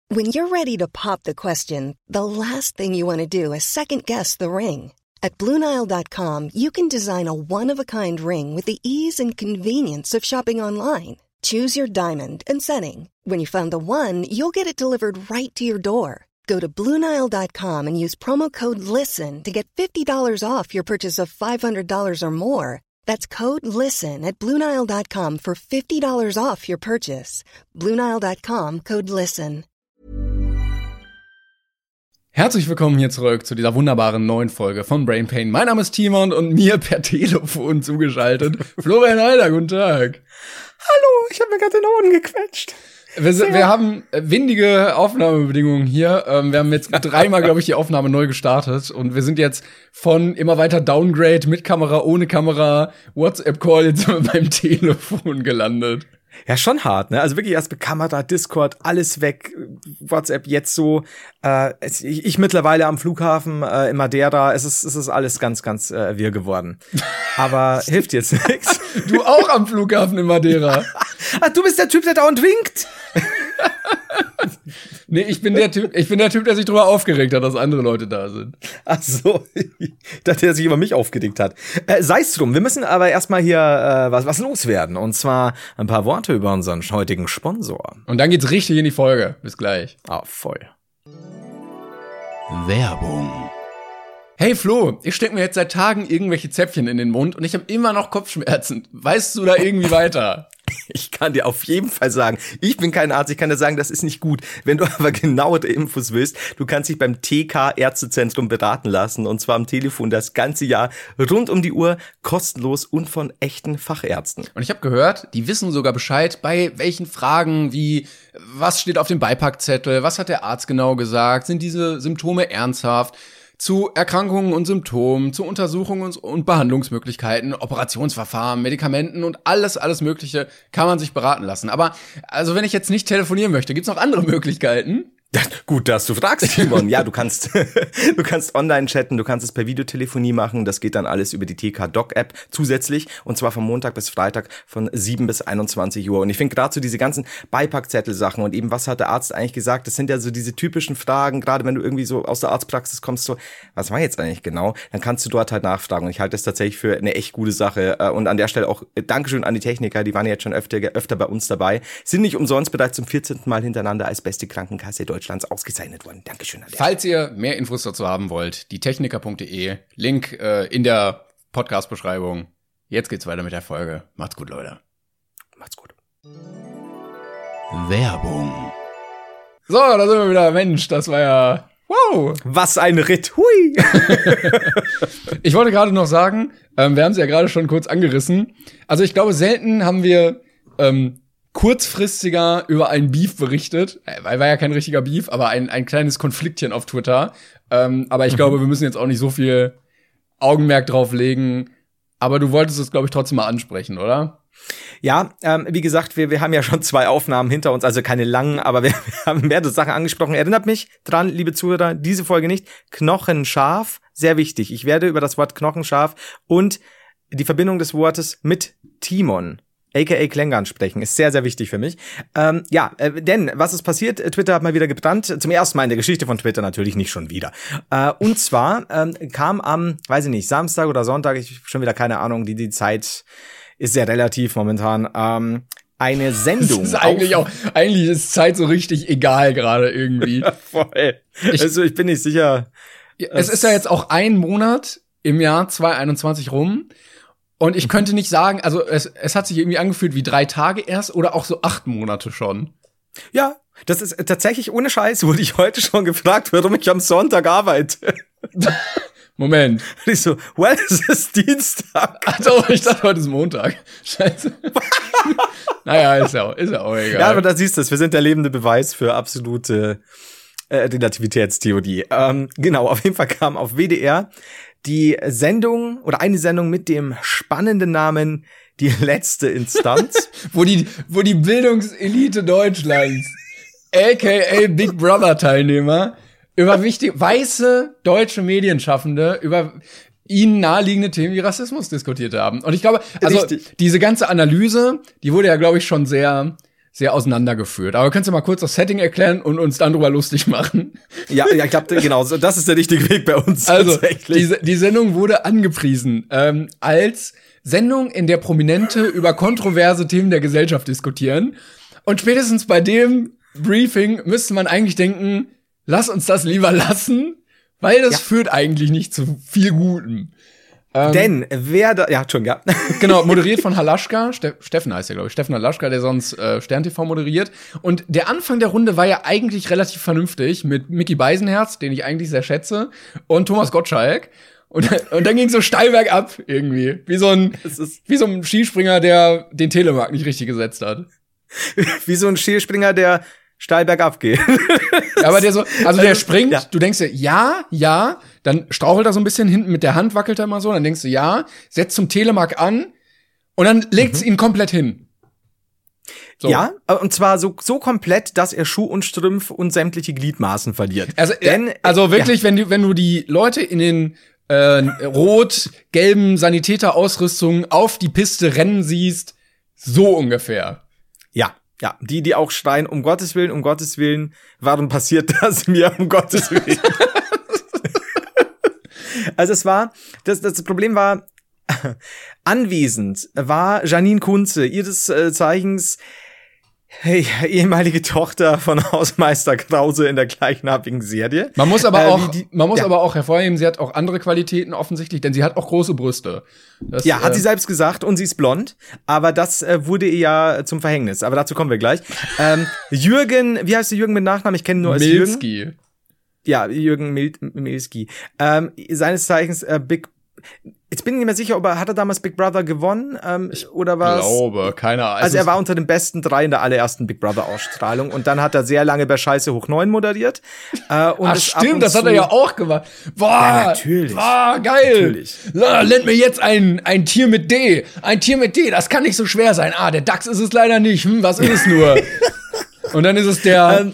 When you're ready to pop the question, the last thing you want to do is second-guess the ring. At BlueNile.com, you can design a one-of-a-kind ring with the ease and convenience of shopping online. Choose your diamond and setting. When you find the one, you'll get it delivered right to your door. Go to BlueNile.com and use promo code LISTEN to get $50 off your purchase of $500 or more. That's code LISTEN at BlueNile.com for $50 off your purchase. BlueNile.com, code LISTEN. Herzlich willkommen hier zurück zu dieser wunderbaren neuen Folge von Brain Pain. Mein Name ist Timon und mir per Telefon zugeschaltet Florian Heider, guten Tag. Hallo, ich habe mir gerade den Ohren gequetscht. Wir haben windige Aufnahmebedingungen hier. Wir haben jetzt dreimal, glaube ich, die Aufnahme neu gestartet. Und wir sind jetzt von immer weiter Downgrade mit Kamera, ohne Kamera, WhatsApp-Call, jetzt sind wir beim Telefon gelandet. Ja, schon hart, ne? Also wirklich erst mit Kamera, Discord, alles weg, WhatsApp jetzt so. Ich mittlerweile am Flughafen in Madeira, es ist alles ganz wirr geworden. Aber hilft jetzt nichts. Du auch am Flughafen in Madeira. Ach, du bist der Typ, der dauernd winkt. Nee, ich bin der Typ, der sich drüber aufgeregt hat, dass andere Leute da sind. Ach so, ich dachte, der sich über mich aufgeregt hat. Sei's drum, wir müssen aber erstmal hier was loswerden. Und zwar ein paar Worte über unseren heutigen Sponsor. Und dann geht's richtig in die Folge. Bis gleich. Ah, voll. Werbung. Hey Flo, ich steck mir jetzt seit Tagen irgendwelche Zäpfchen in den Mund und ich habe immer noch Kopfschmerzen. Weißt du da irgendwie weiter? Ich kann dir auf jeden Fall sagen, ich bin kein Arzt, ich kann dir sagen, das ist nicht gut. Wenn du aber genaue Infos willst, du kannst dich beim TK Ärztezentrum beraten lassen und zwar am Telefon das ganze Jahr, rund um die Uhr, kostenlos und von echten Fachärzten. Und ich habe gehört, die wissen sogar Bescheid, bei welchen Fragen wie, was steht auf dem Beipackzettel, was hat der Arzt genau gesagt, sind diese Symptome ernsthaft, zu Erkrankungen und Symptomen, zu Untersuchungen und Behandlungsmöglichkeiten, Operationsverfahren, Medikamenten und alles Mögliche kann man sich beraten lassen. Aber also wenn ich jetzt nicht telefonieren möchte, gibt's noch andere Möglichkeiten? Gut, dass du fragst, Timon. Ja, du kannst online chatten, du kannst es per Videotelefonie machen. Das geht dann alles über die TK-Doc-App zusätzlich. Und zwar von Montag bis Freitag von 7 bis 21 Uhr. Und ich finde gerade so diese ganzen Beipackzettel-Sachen und eben, was hat der Arzt eigentlich gesagt? Das sind ja so diese typischen Fragen. Gerade wenn du irgendwie so aus der Arztpraxis kommst, so, was war jetzt eigentlich genau? Dann kannst du dort halt nachfragen. Und ich halte das tatsächlich für eine echt gute Sache. Und an der Stelle auch Dankeschön an die Techniker. Die waren ja jetzt schon öfter bei uns dabei. Sind nicht umsonst bereits zum 14. Mal hintereinander als beste Krankenkasse Deutschlands ausgezeichnet worden. Dankeschön. Falls ihr mehr Infos dazu haben wollt, dietechniker.de, Link in der Podcast-Beschreibung. Jetzt geht's weiter mit der Folge. Macht's gut, Leute. Macht's gut. Werbung. So, da sind wir wieder. Mensch, das war ja... Wow. Was ein Ritt. Hui. Ich wollte gerade noch sagen, wir haben es ja gerade schon kurz angerissen. Also ich glaube, selten haben wir kurzfristiger über einen Beef berichtet. War ja kein richtiger Beef, aber ein kleines Konfliktchen auf Twitter. Aber ich glaube, wir müssen jetzt auch nicht so viel Augenmerk drauf legen. Aber du wolltest es, glaube ich, trotzdem mal ansprechen, oder? Ja, wie gesagt, wir haben ja schon 2 Aufnahmen hinter uns, also keine langen, aber wir haben mehrere Sachen angesprochen. Erinnert mich dran, liebe Zuhörer, diese Folge nicht. Knochenscharf, sehr wichtig. Ich werde über das Wort knochenscharf und die Verbindung des Wortes mit Timon, aka Klängern, sprechen, ist sehr, sehr wichtig für mich. Denn, was ist passiert? Twitter hat mal wieder gebrannt. Zum ersten Mal in der Geschichte von Twitter natürlich nicht schon wieder. Und zwar kam am, weiß ich nicht, Samstag oder Sonntag, ich schon wieder keine Ahnung, die Zeit ist sehr relativ momentan, eine Sendung. Das ist eigentlich ist Zeit so richtig egal gerade irgendwie. Ja, voll. Ich bin nicht sicher. Es ist ja jetzt auch ein Monat im Jahr 2021 rum. Und ich könnte nicht sagen, also es hat sich irgendwie angefühlt wie 3 Tage erst oder auch so 8 Monate schon. Ja, das ist tatsächlich ohne Scheiß, wurde ich heute schon gefragt, warum ich am Sonntag arbeite. Moment. Und ich so, well, es ist Dienstag. Also, ich dachte, heute ist Montag. Scheiße. Naja, ist ja auch egal. Ja, aber da siehst du es, wir sind der lebende Beweis für absolute Relativitätstheorie. Genau, auf jeden Fall kam auf WDR die Sendung oder eine Sendung mit dem spannenden Namen Die letzte Instanz. wo die Bildungselite Deutschlands, aka Big Brother Teilnehmer, über weiße deutsche Medienschaffende über ihnen naheliegende Themen wie Rassismus diskutiert haben. Und ich glaube, also Richtig. diese ganze Analyse, die wurde ja, glaube ich, schon sehr sehr auseinandergeführt. Aber könntest du mal kurz das Setting erklären und uns dann drüber lustig machen? Ja, ich glaube, genau, so, das ist der richtige Weg bei uns. Also, tatsächlich. die Sendung wurde angepriesen als Sendung, in der Prominente über kontroverse Themen der Gesellschaft diskutieren. Und spätestens bei dem Briefing müsste man eigentlich denken, lass uns das lieber lassen, weil das führt eigentlich nicht zu viel Gutem. Denn wer da, ja, schon, ja. Genau, moderiert von Halaschka, Steffen heißt er, glaube ich, Steffen Halaschka, der sonst Stern TV moderiert. Und der Anfang der Runde war ja eigentlich relativ vernünftig mit Micky Beisenherz, den ich eigentlich sehr schätze, und Thomas Gottschalk. Und dann ging so steil bergab irgendwie, wie so ein Skispringer, der den Telemark nicht richtig gesetzt hat. Wie so ein Skispringer, der steil bergab geht. Aber der springt, ja. Du denkst dir, ja, dann strauchelt er so ein bisschen hinten mit der Hand, wackelt er mal so, dann denkst du, ja, setzt zum Telemark an und dann legt's ihn komplett hin. So. Ja, und zwar so komplett, dass er Schuh und Strümpf und sämtliche Gliedmaßen verliert. Also wirklich, wenn du die Leute in den rot-gelben Sanitäterausrüstungen auf die Piste rennen siehst, so ungefähr. Ja, die auch schreien, um Gottes Willen, warum passiert das mir, um Gottes Willen? Also das Problem war, anwesend war Janine Kunze, ihres Zeichens ehemalige Tochter von Hausmeister Krause in der gleichnamigen Serie. Man muss aber auch hervorheben, sie hat auch andere Qualitäten offensichtlich, denn sie hat auch große Brüste. Hat sie selbst gesagt, und sie ist blond, aber das wurde ihr ja zum Verhängnis, aber dazu kommen wir gleich. Jürgen, wie heißt der Jürgen mit Nachnamen? Ich kenne nur als Milski. Jürgen. Ja, Jürgen Milski. Seines Zeichens jetzt bin ich nicht mehr sicher, hat er damals Big Brother gewonnen oder was? Ich glaube, keine Ahnung. Also er war unter den besten 3 in der allerersten Big Brother Ausstrahlung und dann hat er sehr lange bei Scheiße hoch 9 moderiert. Stimmt, das hat er ja auch gemacht. Boah, ja, natürlich. Boah, geil. Natürlich. Nennt mir jetzt ein Tier mit D. Ein Tier mit D, das kann nicht so schwer sein. Der Dachs ist es leider nicht. Was ist es nur? Und dann ist es der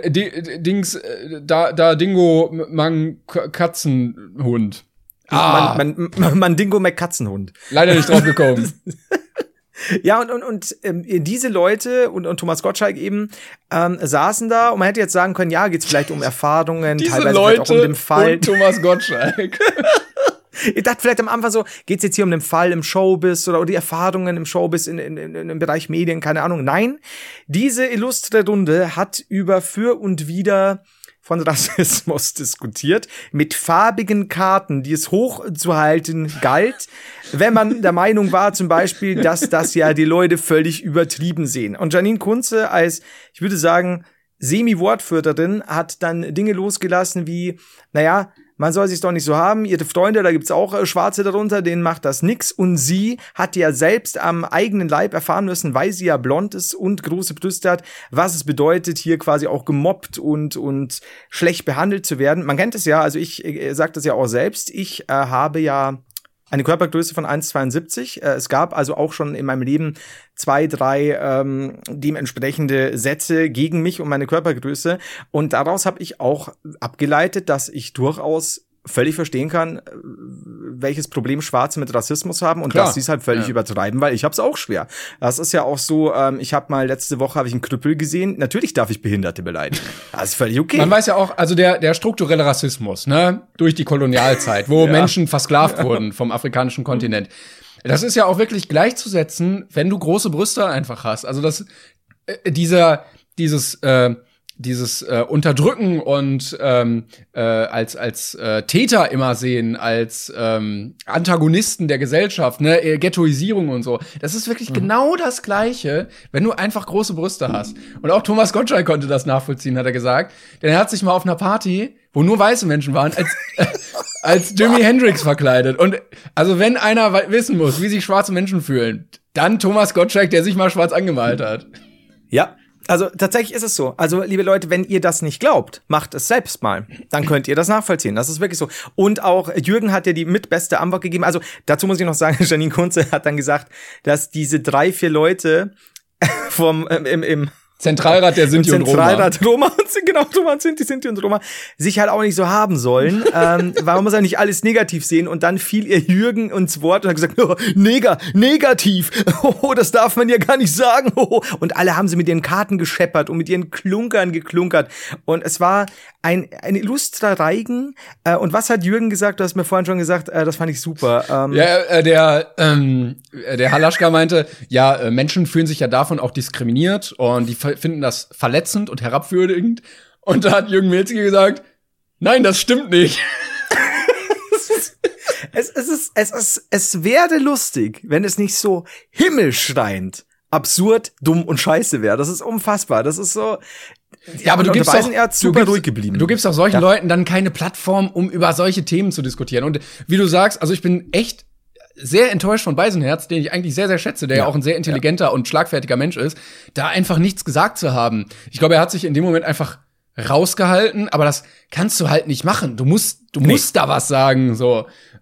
Dingo Katzenhund. Mandingo McKatzenhund. Leider nicht drauf gekommen. Ja, und diese Leute und Thomas Gottschalk eben saßen da und man hätte jetzt sagen können, ja, geht's vielleicht um Erfahrungen, diese teilweise Leute vielleicht auch um den Fall. Und Thomas Gottschalk. Ich dachte vielleicht am Anfang so, geht's jetzt hier um den Fall im Showbiz oder die Erfahrungen im Showbiz im Bereich Medien, keine Ahnung. Nein, diese illustre Runde hat über für und wider von Rassismus diskutiert, mit farbigen Karten, die es hochzuhalten galt, wenn man der Meinung war zum Beispiel, dass das ja die Leute völlig übertrieben sehen. Und Janine Kunze als, ich würde sagen, Semi-Wortführerin hat dann Dinge losgelassen wie, naja, man soll sich's doch nicht so haben, ihre Freunde, da gibt's auch Schwarze darunter, denen macht das nix. Und sie hat ja selbst am eigenen Leib erfahren müssen, weil sie ja blond ist und große Brüste hat, was es bedeutet, hier quasi auch gemobbt und schlecht behandelt zu werden. Man kennt es ja, also ich sage das ja auch selbst, ich habe ja eine Körpergröße von 1,72. Es gab also auch schon in meinem Leben 2, 3 dementsprechende Sätze gegen mich und meine Körpergröße. Und daraus habe ich auch abgeleitet, dass ich durchaus völlig verstehen kann, welches Problem Schwarze mit Rassismus haben und dass sie es halt völlig übertreiben, weil ich hab's auch schwer. Das ist ja auch so, ich habe mal letzte Woche einen Krüppel gesehen. Natürlich darf ich Behinderte beleidigen. Das ist völlig okay. Man weiß ja auch, also der strukturelle Rassismus, ne, durch die Kolonialzeit, wo Menschen versklavt wurden vom afrikanischen Kontinent. Das ist ja auch wirklich gleichzusetzen, wenn du große Brüste einfach hast. Also das dieses Unterdrücken und als Täter immer sehen, als Antagonisten der Gesellschaft, ne, Ghettoisierung und so. Das ist wirklich genau das Gleiche, wenn du einfach große Brüste hast. Und auch Thomas Gottschalk konnte das nachvollziehen, hat er gesagt. Denn er hat sich mal auf einer Party, wo nur weiße Menschen waren, als Jimi Hendrix verkleidet. Und also wenn einer wissen muss, wie sich schwarze Menschen fühlen, dann Thomas Gottschalk, der sich mal schwarz angemalt hat. Ja. Also tatsächlich ist es so. Also liebe Leute, wenn ihr das nicht glaubt, macht es selbst mal. Dann könnt ihr das nachvollziehen. Das ist wirklich so. Und auch Jürgen hat ja die mitbeste Antwort gegeben. Also dazu muss ich noch sagen, Janine Kunze hat dann gesagt, dass diese 3, 4 Leute Zentralrat der Sinti und Roma. Zentralrat Roma und genau, Roma sind die Sinti und Roma sich halt auch nicht so haben sollen, weil man muss ja nicht alles negativ sehen und dann fiel ihr Jürgen ins Wort und hat gesagt, oh, negativ, oh, das darf man ja gar nicht sagen, oh. Und alle haben sie mit ihren Karten gescheppert und mit ihren Klunkern geklunkert und es war ein illustrer Reigen und was hat Jürgen gesagt, du hast mir vorhin schon gesagt, das fand ich super. Der Halaschka meinte, ja, Menschen fühlen sich ja davon auch diskriminiert und die finden das verletzend und herabwürdigend. Und da hat Jürgen Milzki gesagt, nein, das stimmt nicht. Es wäre lustig, wenn es nicht so himmelschreiend, absurd, dumm und scheiße wäre. Das ist unfassbar. Das ist so. Ja, aber du gibst ruhig geblieben. Du gibst auch solchen Leuten dann keine Plattform, um über solche Themen zu diskutieren. Und wie du sagst, also ich bin echt sehr enttäuscht von Beisenherz, den ich eigentlich sehr, sehr schätze, der ja auch ein sehr intelligenter und schlagfertiger Mensch ist, da einfach nichts gesagt zu haben. Ich glaube, er hat sich in dem Moment einfach rausgehalten, aber das kannst du halt nicht machen. Du musst da was sagen, so.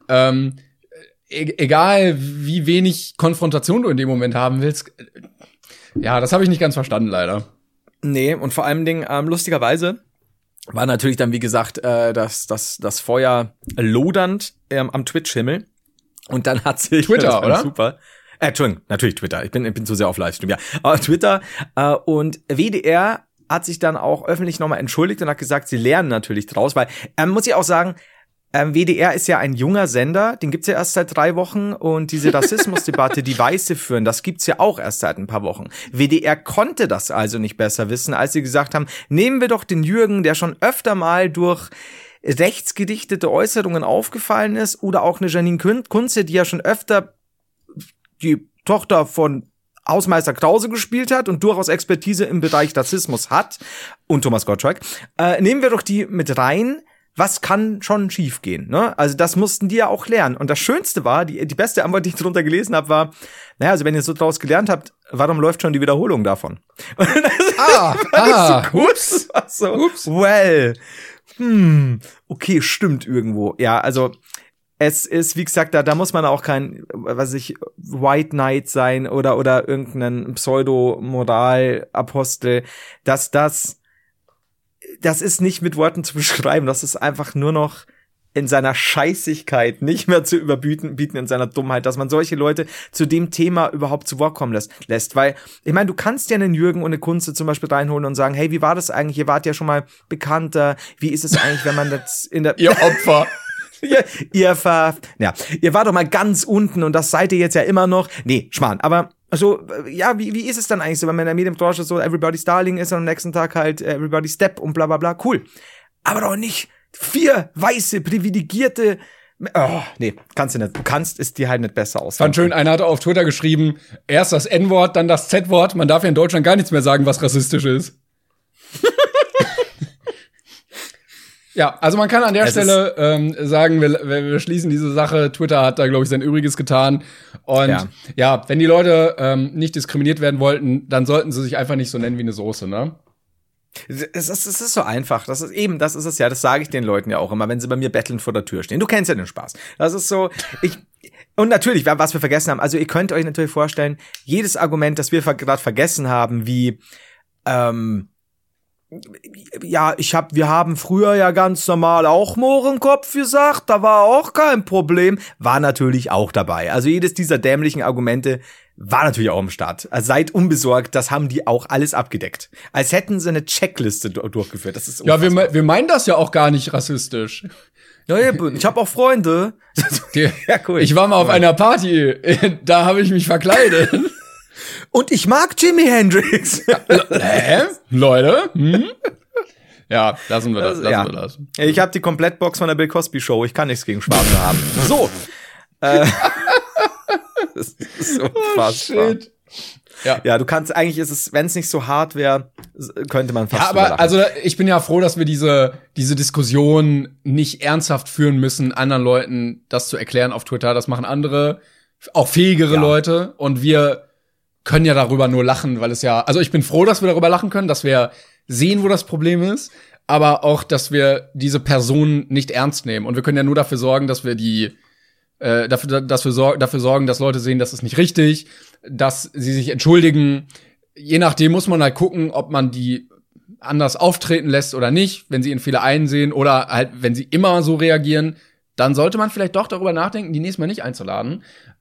Egal, wie wenig Konfrontation du in dem Moment haben willst. Ja, das habe ich nicht ganz verstanden, leider. Nee, und vor allen Dingen, lustigerweise war natürlich dann, wie gesagt, das Feuer lodernd am Twitch-Himmel. Und dann hat sich Twitter, oder? Super. Entschuldigung, natürlich Twitter. Ich bin zu sehr auf Livestream, ja. Aber Twitter und WDR hat sich dann auch öffentlich nochmal entschuldigt und hat gesagt, sie lernen natürlich draus, weil, muss ich auch sagen, WDR ist ja ein junger Sender, den gibt's ja erst seit 3 Wochen und diese Rassismusdebatte, die Weiße führen, das gibt's ja auch erst seit ein paar Wochen. WDR konnte das also nicht besser wissen, als sie gesagt haben, nehmen wir doch den Jürgen, der schon öfter mal durch rechtsgedichtete Äußerungen aufgefallen ist, oder auch eine Janine Kunze, die ja schon öfter die Tochter von Hausmeister Krause gespielt hat und durchaus Expertise im Bereich Rassismus hat, und Thomas Gottschalk, nehmen wir doch die mit rein. Was kann schon schiefgehen, ne? Also das mussten die ja auch lernen. Und das Schönste war, die beste Antwort, die ich drunter gelesen habe, war, naja, also wenn ihr so draus gelernt habt, warum läuft schon die Wiederholung davon? Ups. Ups. Well, okay, stimmt irgendwo. Ja, also es ist, wie gesagt, da muss man auch kein, White Knight sein oder irgendein Pseudo-Moral-Apostel, dass das ist nicht mit Worten zu beschreiben, das ist einfach nur noch in seiner Scheißigkeit nicht mehr zu überbieten in seiner Dummheit, dass man solche Leute zu dem Thema überhaupt zu Wort kommen lässt. Weil, ich meine, du kannst ja einen Jürgen und eine Kunze zum Beispiel reinholen und sagen, hey, wie war das eigentlich? Ihr wart ja schon mal bekannter. Wie ist es eigentlich, wenn man das in der... Ihr Opfer. ihr war doch mal ganz unten und das seid ihr jetzt ja immer noch. Nee, Schmarrn. Aber also, ja, wie ist es dann eigentlich so, wenn man in der Medienbranche so Everybody's Darling ist und am nächsten Tag halt Everybody's Step und bla bla bla. Cool. Aber doch nicht 4 weiße, privilegierte... Oh, nee, kannst du nicht. Du kannst es dir halt nicht besser aus. Fand schön, einer hat auf Twitter geschrieben, erst das N-Wort, dann das Z-Wort. Man darf ja in Deutschland gar nichts mehr sagen, was rassistisch ist. Ja, also man kann an der Stelle sagen, wir schließen diese Sache. Twitter hat da, glaube ich, sein Übriges getan. Und ja, wenn die Leute nicht diskriminiert werden wollten, dann sollten sie sich einfach nicht so nennen wie eine Soße, ne? Es ist so einfach. Das ist es ja. Das sage ich den Leuten ja auch immer, wenn sie bei mir betteln vor der Tür stehen. Du kennst ja den Spaß. Das ist so, und natürlich, was wir vergessen haben, also ihr könnt euch natürlich vorstellen, jedes Argument, das wir gerade vergessen haben, wie, wir haben früher ja ganz normal auch Mohrenkopf gesagt, da war auch kein Problem, war natürlich auch dabei. Also jedes dieser dämlichen Argumente war natürlich auch im Start. Also seid unbesorgt, das haben die auch alles abgedeckt. Als hätten sie eine Checkliste durchgeführt. Das ist unfassbar. Ja, wir meinen das ja auch gar nicht rassistisch. Ja, ich habe auch Freunde. Ja, cool. Ich war mal auf einer Party, da habe ich mich verkleidet. Und ich mag Jimi Hendrix. Leute? Ja, lassen wir das. Ich habe die Komplettbox von der Bill Cosby Show. Ich kann nichts gegen Schwarze haben. So. Das ist unfassbar. Shit. Ja, du kannst, eigentlich ist es, wenn es nicht so hart wäre, könnte man fast. Ja, aber also ich bin ja froh, dass wir diese Diskussion nicht ernsthaft führen müssen, anderen Leuten das zu erklären auf Twitter. Das machen andere, auch fähigere Leute. Und wir können ja darüber nur lachen, weil es ja, also ich bin froh, dass wir darüber lachen können, dass wir sehen, wo das Problem ist, aber auch, dass wir diese Person nicht ernst nehmen. Und wir können ja nur dafür sorgen, dass wir dafür sorgen, dass Leute sehen, das ist nicht richtig, dass sie sich entschuldigen, je nachdem muss man halt gucken, ob man die anders auftreten lässt oder nicht, wenn sie ihren Fehler einsehen oder halt, wenn sie immer so reagieren, dann sollte man vielleicht doch darüber nachdenken, die nächstes Mal nicht einzuladen.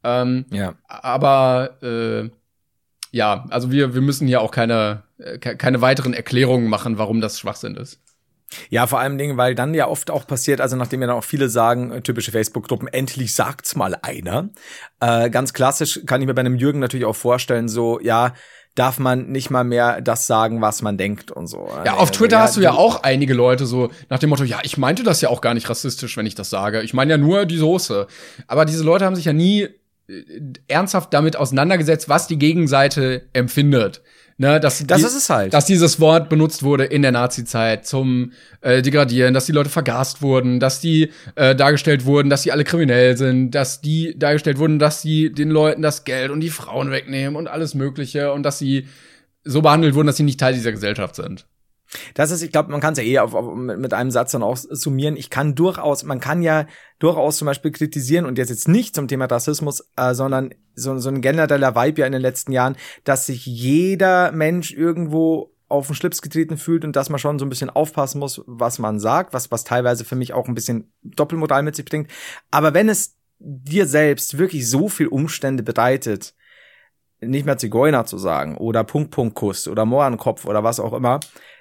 Aber ja, also wir müssen hier auch keine weiteren Erklärungen machen, warum das Schwachsinn ist. Ja, vor allem Dingen, weil dann ja oft auch passiert, also nachdem ja dann auch viele sagen, typische Facebook-Gruppen, endlich sagt's mal einer. Ganz klassisch kann ich mir bei einem Jürgen natürlich auch vorstellen, so, ja, darf man nicht mal mehr das sagen, was man denkt und so. Ja, auf Twitter hast du ja auch einige Leute so nach dem Motto, ja, ich meinte das ja auch gar nicht rassistisch, wenn ich das sage. Ich meine ja nur die Soße. Aber diese Leute haben sich ja nie ernsthaft damit auseinandergesetzt, was die Gegenseite empfindet. Ne, das ist es halt. Dass dieses Wort benutzt wurde in der Nazi-Zeit zum Degradieren, dass die Leute vergast wurden, dass die dargestellt wurden, dass sie alle kriminell sind, dass die dargestellt wurden, dass sie den Leuten das Geld und die Frauen wegnehmen und alles Mögliche und dass sie so behandelt wurden, dass sie nicht Teil dieser Gesellschaft sind. Das ist, ich glaube, man kann es ja mit einem Satz dann auch summieren. Man kann ja durchaus zum Beispiel kritisieren und jetzt nicht zum Thema Rassismus, sondern so ein genereller Vibe ja in den letzten Jahren, dass sich jeder Mensch irgendwo auf den Schlips getreten fühlt und dass man schon so ein bisschen aufpassen muss, was man sagt, was teilweise für mich auch ein bisschen Doppelmoral mit sich bringt. Aber wenn es dir selbst wirklich so viel Umstände bereitet, nicht mehr Zigeuner zu sagen oder Kuss oder Mohrenkopf oder was auch immer,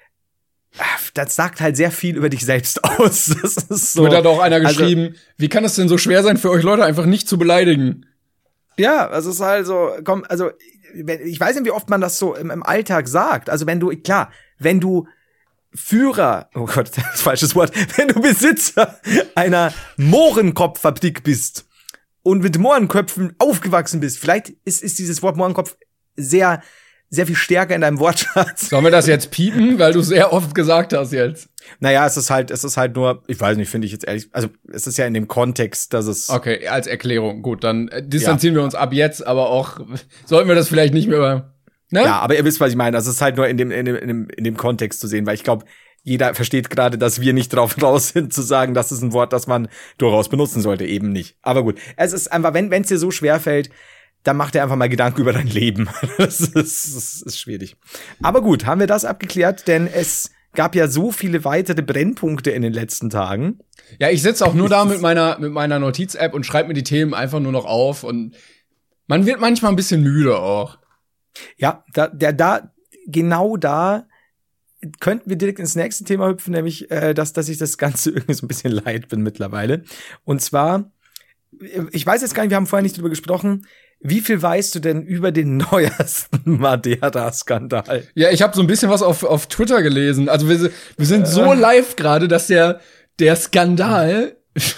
das sagt halt sehr viel über dich selbst aus. Das ist so. Wird hat auch einer geschrieben, wie kann es denn so schwer sein für euch Leute einfach nicht zu beleidigen? Ja, also es ist halt so, komm, also ich weiß nicht, wie oft man das so im Alltag sagt. Also wenn du Führer, oh Gott, das ist ein falsches Wort, wenn du Besitzer einer Mohrenkopffabrik bist und mit Mohrenköpfen aufgewachsen bist, vielleicht ist dieses Wort Mohrenkopf sehr viel stärker in deinem Wortschatz. Sollen wir das jetzt piepen, weil du sehr oft gesagt hast jetzt? Naja, es ist halt nur, ich weiß nicht, finde ich jetzt ehrlich, also es ist ja in dem Kontext, dass es. Okay, als Erklärung, gut, dann distanzieren wir uns ab jetzt, aber auch, sollten wir das vielleicht nicht mehr, ne? Ja, aber ihr wisst, was ich meine, das ist halt nur in dem Kontext zu sehen, weil ich glaube, jeder versteht gerade, dass wir nicht drauf raus sind, zu sagen, das ist ein Wort, das man durchaus benutzen sollte, eben nicht. Aber gut, es ist einfach, wenn es dir so schwer fällt, dann mach dir einfach mal Gedanken über dein Leben. Das ist schwierig. Aber gut, haben wir das abgeklärt, denn es gab ja so viele weitere Brennpunkte in den letzten Tagen. Ja, ich sitze auch nur da mit meiner Notiz-App und schreibe mir die Themen einfach nur noch auf und man wird manchmal ein bisschen müde auch. Ja, genau da könnten wir direkt ins nächste Thema hüpfen, nämlich, dass ich das Ganze irgendwie so ein bisschen leid bin mittlerweile. Und zwar, ich weiß jetzt gar nicht, wir haben vorher nicht drüber gesprochen, wie viel weißt du denn über den neuesten Madeira-Skandal? Ja, ich habe so ein bisschen was auf Twitter gelesen. Also wir sind so live gerade, dass der Skandal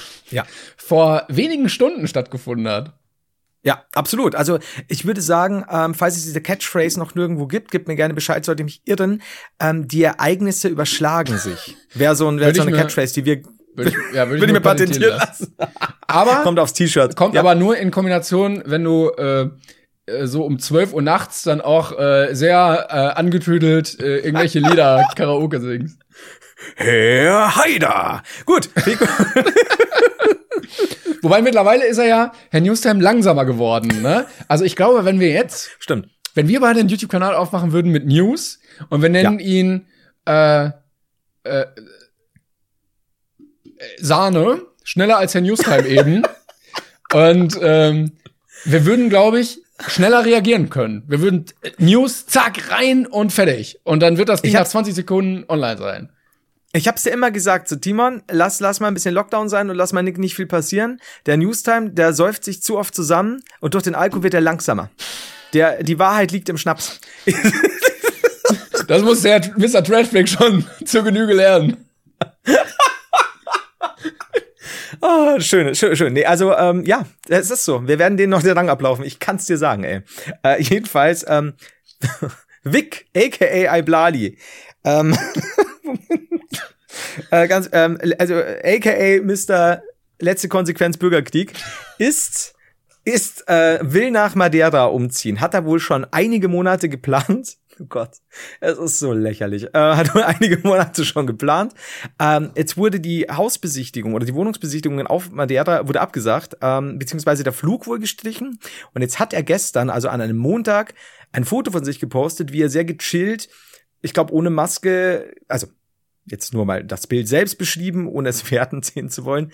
vor wenigen Stunden stattgefunden hat. Ja, absolut. Also ich würde sagen, falls es diese Catchphrase noch nirgendwo gibt, gebt mir gerne Bescheid, sollte mich irren. Die Ereignisse überschlagen sich. Wäre so eine Catchphrase, die wir würde ich mir patentieren lassen. Aber kommt aufs T-Shirt. Kommt aber nur in Kombination, wenn du so um 12 Uhr nachts dann auch sehr angetüdelt irgendwelche Lieder Karaoke singst. Herr Haider. Gut. Wobei mittlerweile ist er ja, Herr Newstime, langsamer geworden, ne? Also ich glaube, wenn wir beide einen YouTube-Kanal aufmachen würden mit News und wir nennen ihn Sahne, schneller als Herr Newstime eben. Und wir würden, glaube ich, schneller reagieren können. Wir würden News, zack, rein und fertig. Und dann wird das Ding nach 20 Sekunden online sein. Ich hab's dir immer gesagt, so Timon, lass mal ein bisschen Lockdown sein und lass mal nicht viel passieren. Der Newstime, der säuft sich zu oft zusammen und durch den Alkohol wird er langsamer. Die Wahrheit liegt im Schnaps. Das muss der Mr. Trashflick schon zur Genüge lernen. Oh, schön. Nee, also, ja, es ist so. Wir werden denen noch den Rang ablaufen. Ich kann's dir sagen, ey. Jedenfalls, Vic, a.k.a. Iblali. Also, a.k.a. Mr. Letzte Konsequenz Bürgerkrieg, will nach Madeira umziehen. Hat er wohl schon einige Monate geplant. Oh Gott, es ist so lächerlich. Hat einige Monate schon geplant. Jetzt wurde die Hausbesichtigung oder die Wohnungsbesichtigung auf Madeira wurde abgesagt, beziehungsweise der Flug wohl gestrichen. Und jetzt hat er gestern, also an einem Montag, ein Foto von sich gepostet, wie er sehr gechillt, ich glaube ohne Maske, also jetzt nur mal das Bild selbst beschrieben, ohne es werten sehen zu wollen,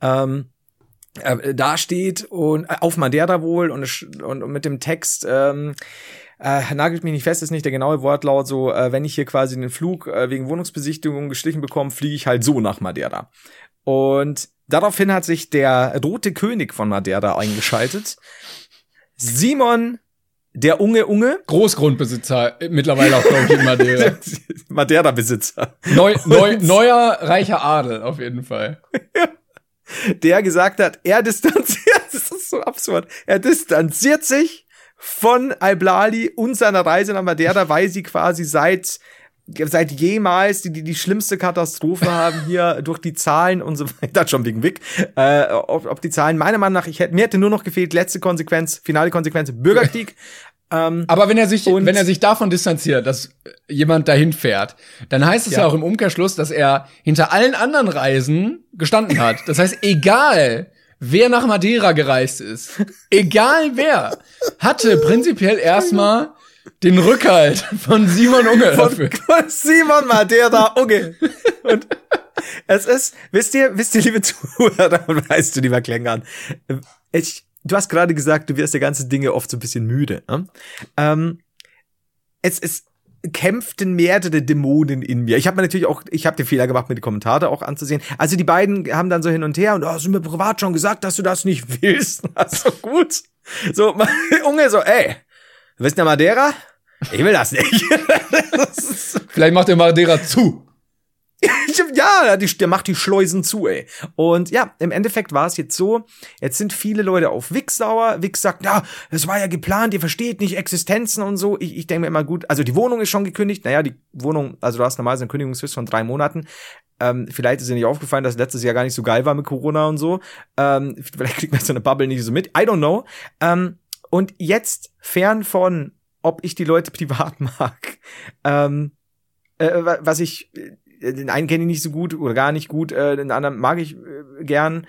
da steht und auf Madeira wohl und mit dem Text, nagelt mich nicht fest, ist nicht der genaue Wortlaut, so, wenn ich hier quasi den Flug wegen Wohnungsbesichtigung gestrichen bekomme, fliege ich halt so nach Madeira. Und daraufhin hat sich der rote König von Madeira eingeschaltet. Simon, der Unge. Großgrundbesitzer, mittlerweile auch, glaube ich, in Madeira. Madeira-Besitzer. Neuer, reicher Adel, auf jeden Fall. Der gesagt hat, er distanziert, das ist so absurd, er distanziert sich von Al-Blali und seiner Reise nach Madeira, weil sie quasi seit jemals die schlimmste Katastrophe haben hier durch die Zahlen und so weiter, schon wegen Wick, ob die Zahlen, meiner Meinung nach, mir hätte nur noch gefehlt, finale Konsequenz, Bürgerkrieg. Aber wenn er sich davon distanziert, dass jemand dahin fährt, dann heißt es ja auch im Umkehrschluss, dass er hinter allen anderen Reisen gestanden hat. Das heißt, egal wer nach Madeira gereist ist, egal wer, hatte prinzipiell erstmal den Rückhalt von Simon Unge dafür. Von Simon Madeira Unge. Und es ist, wisst ihr, liebe Zuhörer, weißt du, lieber Klängern, du hast gerade gesagt, du wirst der ganzen Dinge oft so ein bisschen müde. Es kämpften mehrere Dämonen in mir. Ich habe den Fehler gemacht, mir die Kommentare auch anzusehen. Also die beiden haben dann so hin und her und hast du mir privat schon gesagt, dass du das nicht willst. Also gut. So, Unge so, ey, du bist nach Madeira? Ich will das nicht. Vielleicht macht der Madeira zu. Ja, der macht die Schleusen zu, ey. Und ja, im Endeffekt war es jetzt so, jetzt sind viele Leute auf Wick sauer. Wick sagt, ja, das war ja geplant, ihr versteht nicht Existenzen und so. Ich denke mir immer, gut, also die Wohnung ist schon gekündigt. Naja, die Wohnung, also du hast normalerweise eine Kündigungsfrist von 3 Monaten. Vielleicht ist dir nicht aufgefallen, dass letztes Jahr gar nicht so geil war mit Corona und so. Vielleicht kriegt man so eine Bubble nicht so mit. I don't know. Und jetzt, fern von, ob ich die Leute privat mag, den einen kenne ich nicht so gut oder gar nicht gut, den anderen mag ich gern.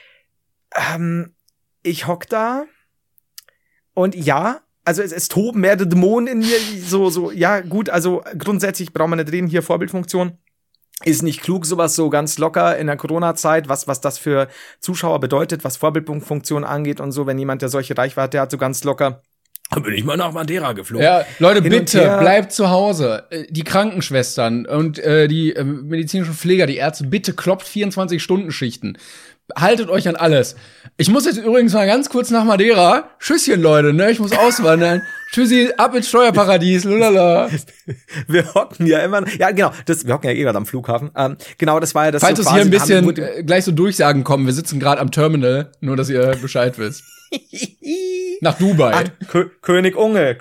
Ich hock da und ja, also es toben mehrere Dämonen in mir, so, ja gut, also grundsätzlich braucht man nicht reden, hier Vorbildfunktion. Ist nicht klug, sowas so ganz locker in der Corona-Zeit, was das für Zuschauer bedeutet, was Vorbildfunktion angeht und so, wenn jemand, der solche Reichweite hat, so ganz locker. Da bin ich mal nach Madeira geflogen. Ja, Leute, bitte, bleibt zu Hause. Die Krankenschwestern und die medizinischen Pfleger, die Ärzte, bitte klopft 24-Stunden-Schichten. Haltet euch an alles. Ich muss jetzt übrigens mal ganz kurz nach Madeira. Tschüsschen, Leute, ne? Ich muss auswandern. Tschüssi, ab ins Steuerparadies, lulala. Wir hocken ja immer, ja genau, wir hocken ja eh gerade am Flughafen. Genau, das war ja das. Falls so hier ein bisschen gleich so Durchsagen kommen, wir sitzen gerade am Terminal, nur dass ihr Bescheid wisst. Nach Dubai. Ach, König Unge.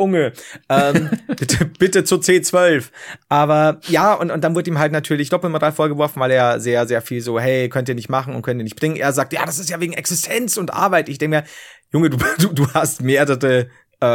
Bitte zu C12. Aber ja, und dann wurde ihm halt natürlich Doppelmoral vorgeworfen, weil er sehr, sehr viel so, hey, könnt ihr nicht machen und könnt ihr nicht bringen. Er sagt, ja, das ist ja wegen Existenz und Arbeit. Ich denke mir, Junge, du hast mehrere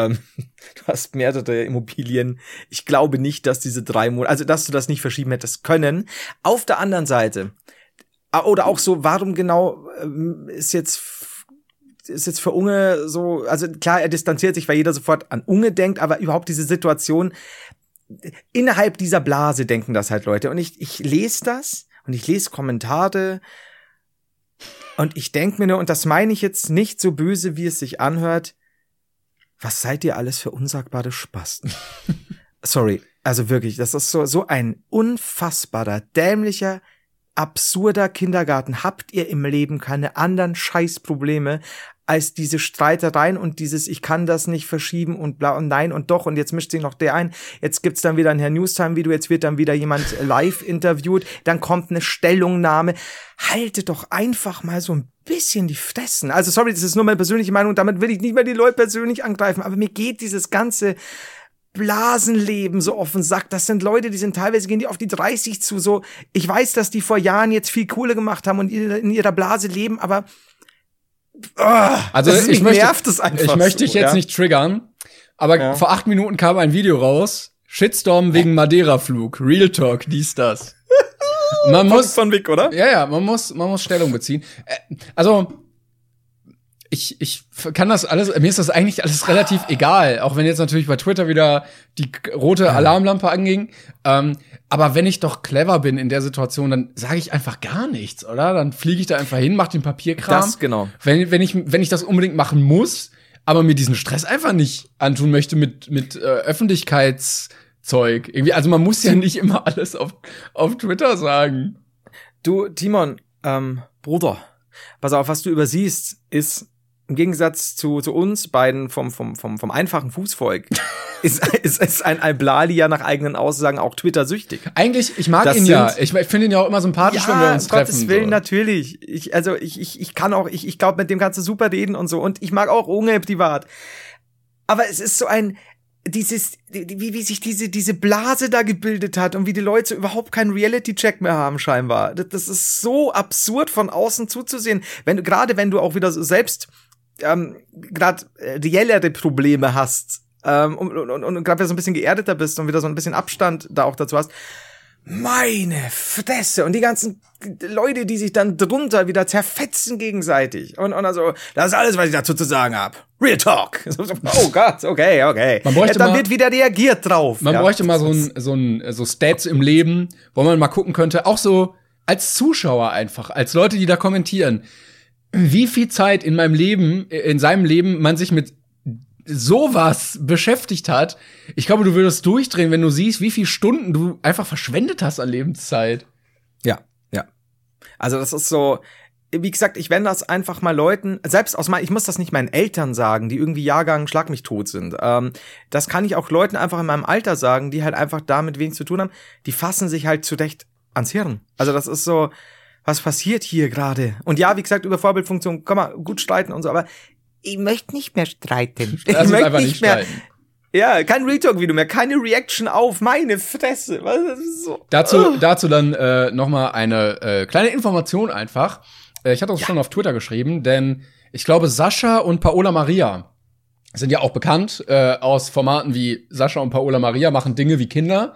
Immobilien. Ich glaube nicht, dass diese 3 Monate, also dass du das nicht verschieben hättest können. Auf der anderen Seite, oder auch so, warum genau ist jetzt für Unge so, also klar, er distanziert sich, weil jeder sofort an Unge denkt, aber überhaupt diese Situation, innerhalb dieser Blase denken das halt Leute. Und ich lese das und ich lese Kommentare und ich denke mir nur, und das meine ich jetzt nicht so böse, wie es sich anhört, was seid ihr alles für unsagbare Spasten? Sorry, also wirklich, das ist so ein unfassbarer, dämlicher, absurder Kindergarten. Habt ihr im Leben keine anderen Scheißprobleme als diese Streitereien und dieses ich kann das nicht verschieben und bla und nein und doch und jetzt mischt sich noch der ein, jetzt gibt's dann wieder ein Herr Newstime-Video, jetzt wird dann wieder jemand live interviewt, dann kommt eine Stellungnahme. Haltet doch einfach mal so ein bisschen die Fressen. Also sorry, das ist nur meine persönliche Meinung, damit will ich nicht mehr die Leute persönlich angreifen, aber mir geht dieses ganze Blasenleben so offen sagt. Das sind Leute, die sind teilweise, gehen die auf die 30 zu, so, ich weiß, dass die vor Jahren jetzt viel Kohle gemacht haben und in ihrer Blase leben, aber also ich möchte dich jetzt nicht triggern, Aber vor 8 Minuten kam ein Video raus. Shitstorm wegen Madeira-Flug. Real Talk, dies, das. Man muss von Vic, oder? Ja, man muss Stellung beziehen. Also ich kann das alles, mir ist das eigentlich alles relativ egal, auch wenn jetzt natürlich bei Twitter wieder die rote Alarmlampe anging. Aber wenn ich doch clever bin in der Situation, dann sage ich einfach gar nichts, oder? Dann fliege ich da einfach hin, mache den Papierkram. Das, genau. Wenn ich das unbedingt machen muss, aber mir diesen Stress einfach nicht antun möchte mit Öffentlichkeitszeug. Irgendwie, also man muss ja nicht immer alles auf Twitter sagen. Du, Timon, Bruder, pass auf, was du übersiehst, ist im Gegensatz zu uns beiden vom einfachen Fußvolk ist ein Al-Blali ja nach eigenen Aussagen auch Twitter-süchtig. Eigentlich, ich mag ihn ja. Ich finde ihn ja auch immer sympathisch, wenn wir uns treffen. Gottes Willen, so. Natürlich. Ich glaube, mit dem kannst du super reden und so. Und ich mag auch Unge privat. Aber es ist so wie sich diese Blase da gebildet hat und wie die Leute überhaupt keinen Reality-Check mehr haben scheinbar. Das ist so absurd von außen zuzusehen. Wenn du auch wieder so selbst gerade reellere Probleme hast und gerade wieder so ein bisschen geerdeter bist und wieder so ein bisschen Abstand da auch dazu hast. Meine Fresse! Und die ganzen Leute, die sich dann drunter wieder zerfetzen gegenseitig. Und also, das ist alles, was ich dazu zu sagen habe. Real Talk! Oh Gott, okay. Dann wird wieder reagiert drauf. Man bräuchte mal so Stats im Leben, wo man mal gucken könnte, auch so als Zuschauer einfach, als Leute, die da kommentieren, wie viel Zeit in seinem Leben man sich mit sowas beschäftigt hat. Ich glaube, du würdest durchdrehen, wenn du siehst, wie viele Stunden du einfach verschwendet hast an Lebenszeit. Ja. Also das ist so, wie gesagt, ich werde das einfach mal Leuten, ich muss das nicht meinen Eltern sagen, die irgendwie Jahrgang Schlag mich tot sind. Das kann ich auch Leuten einfach in meinem Alter sagen, die halt einfach damit wenig zu tun haben. Die fassen sich halt zurecht ans Hirn. Also das ist so, was passiert hier gerade? Und ja, wie gesagt, über Vorbildfunktion kann man gut streiten und so, aber ich möchte nicht mehr streiten. Ich möchte nicht mehr streiten. Ja, kein Retalk-Video mehr, keine Reaction auf meine Fresse. Was ist so? Dazu dann noch mal eine kleine Information einfach. Ich hatte das schon auf Twitter geschrieben, denn ich glaube, Sascha und Paola Maria sind ja auch bekannt aus Formaten wie Sascha und Paola Maria machen Dinge wie Kinder.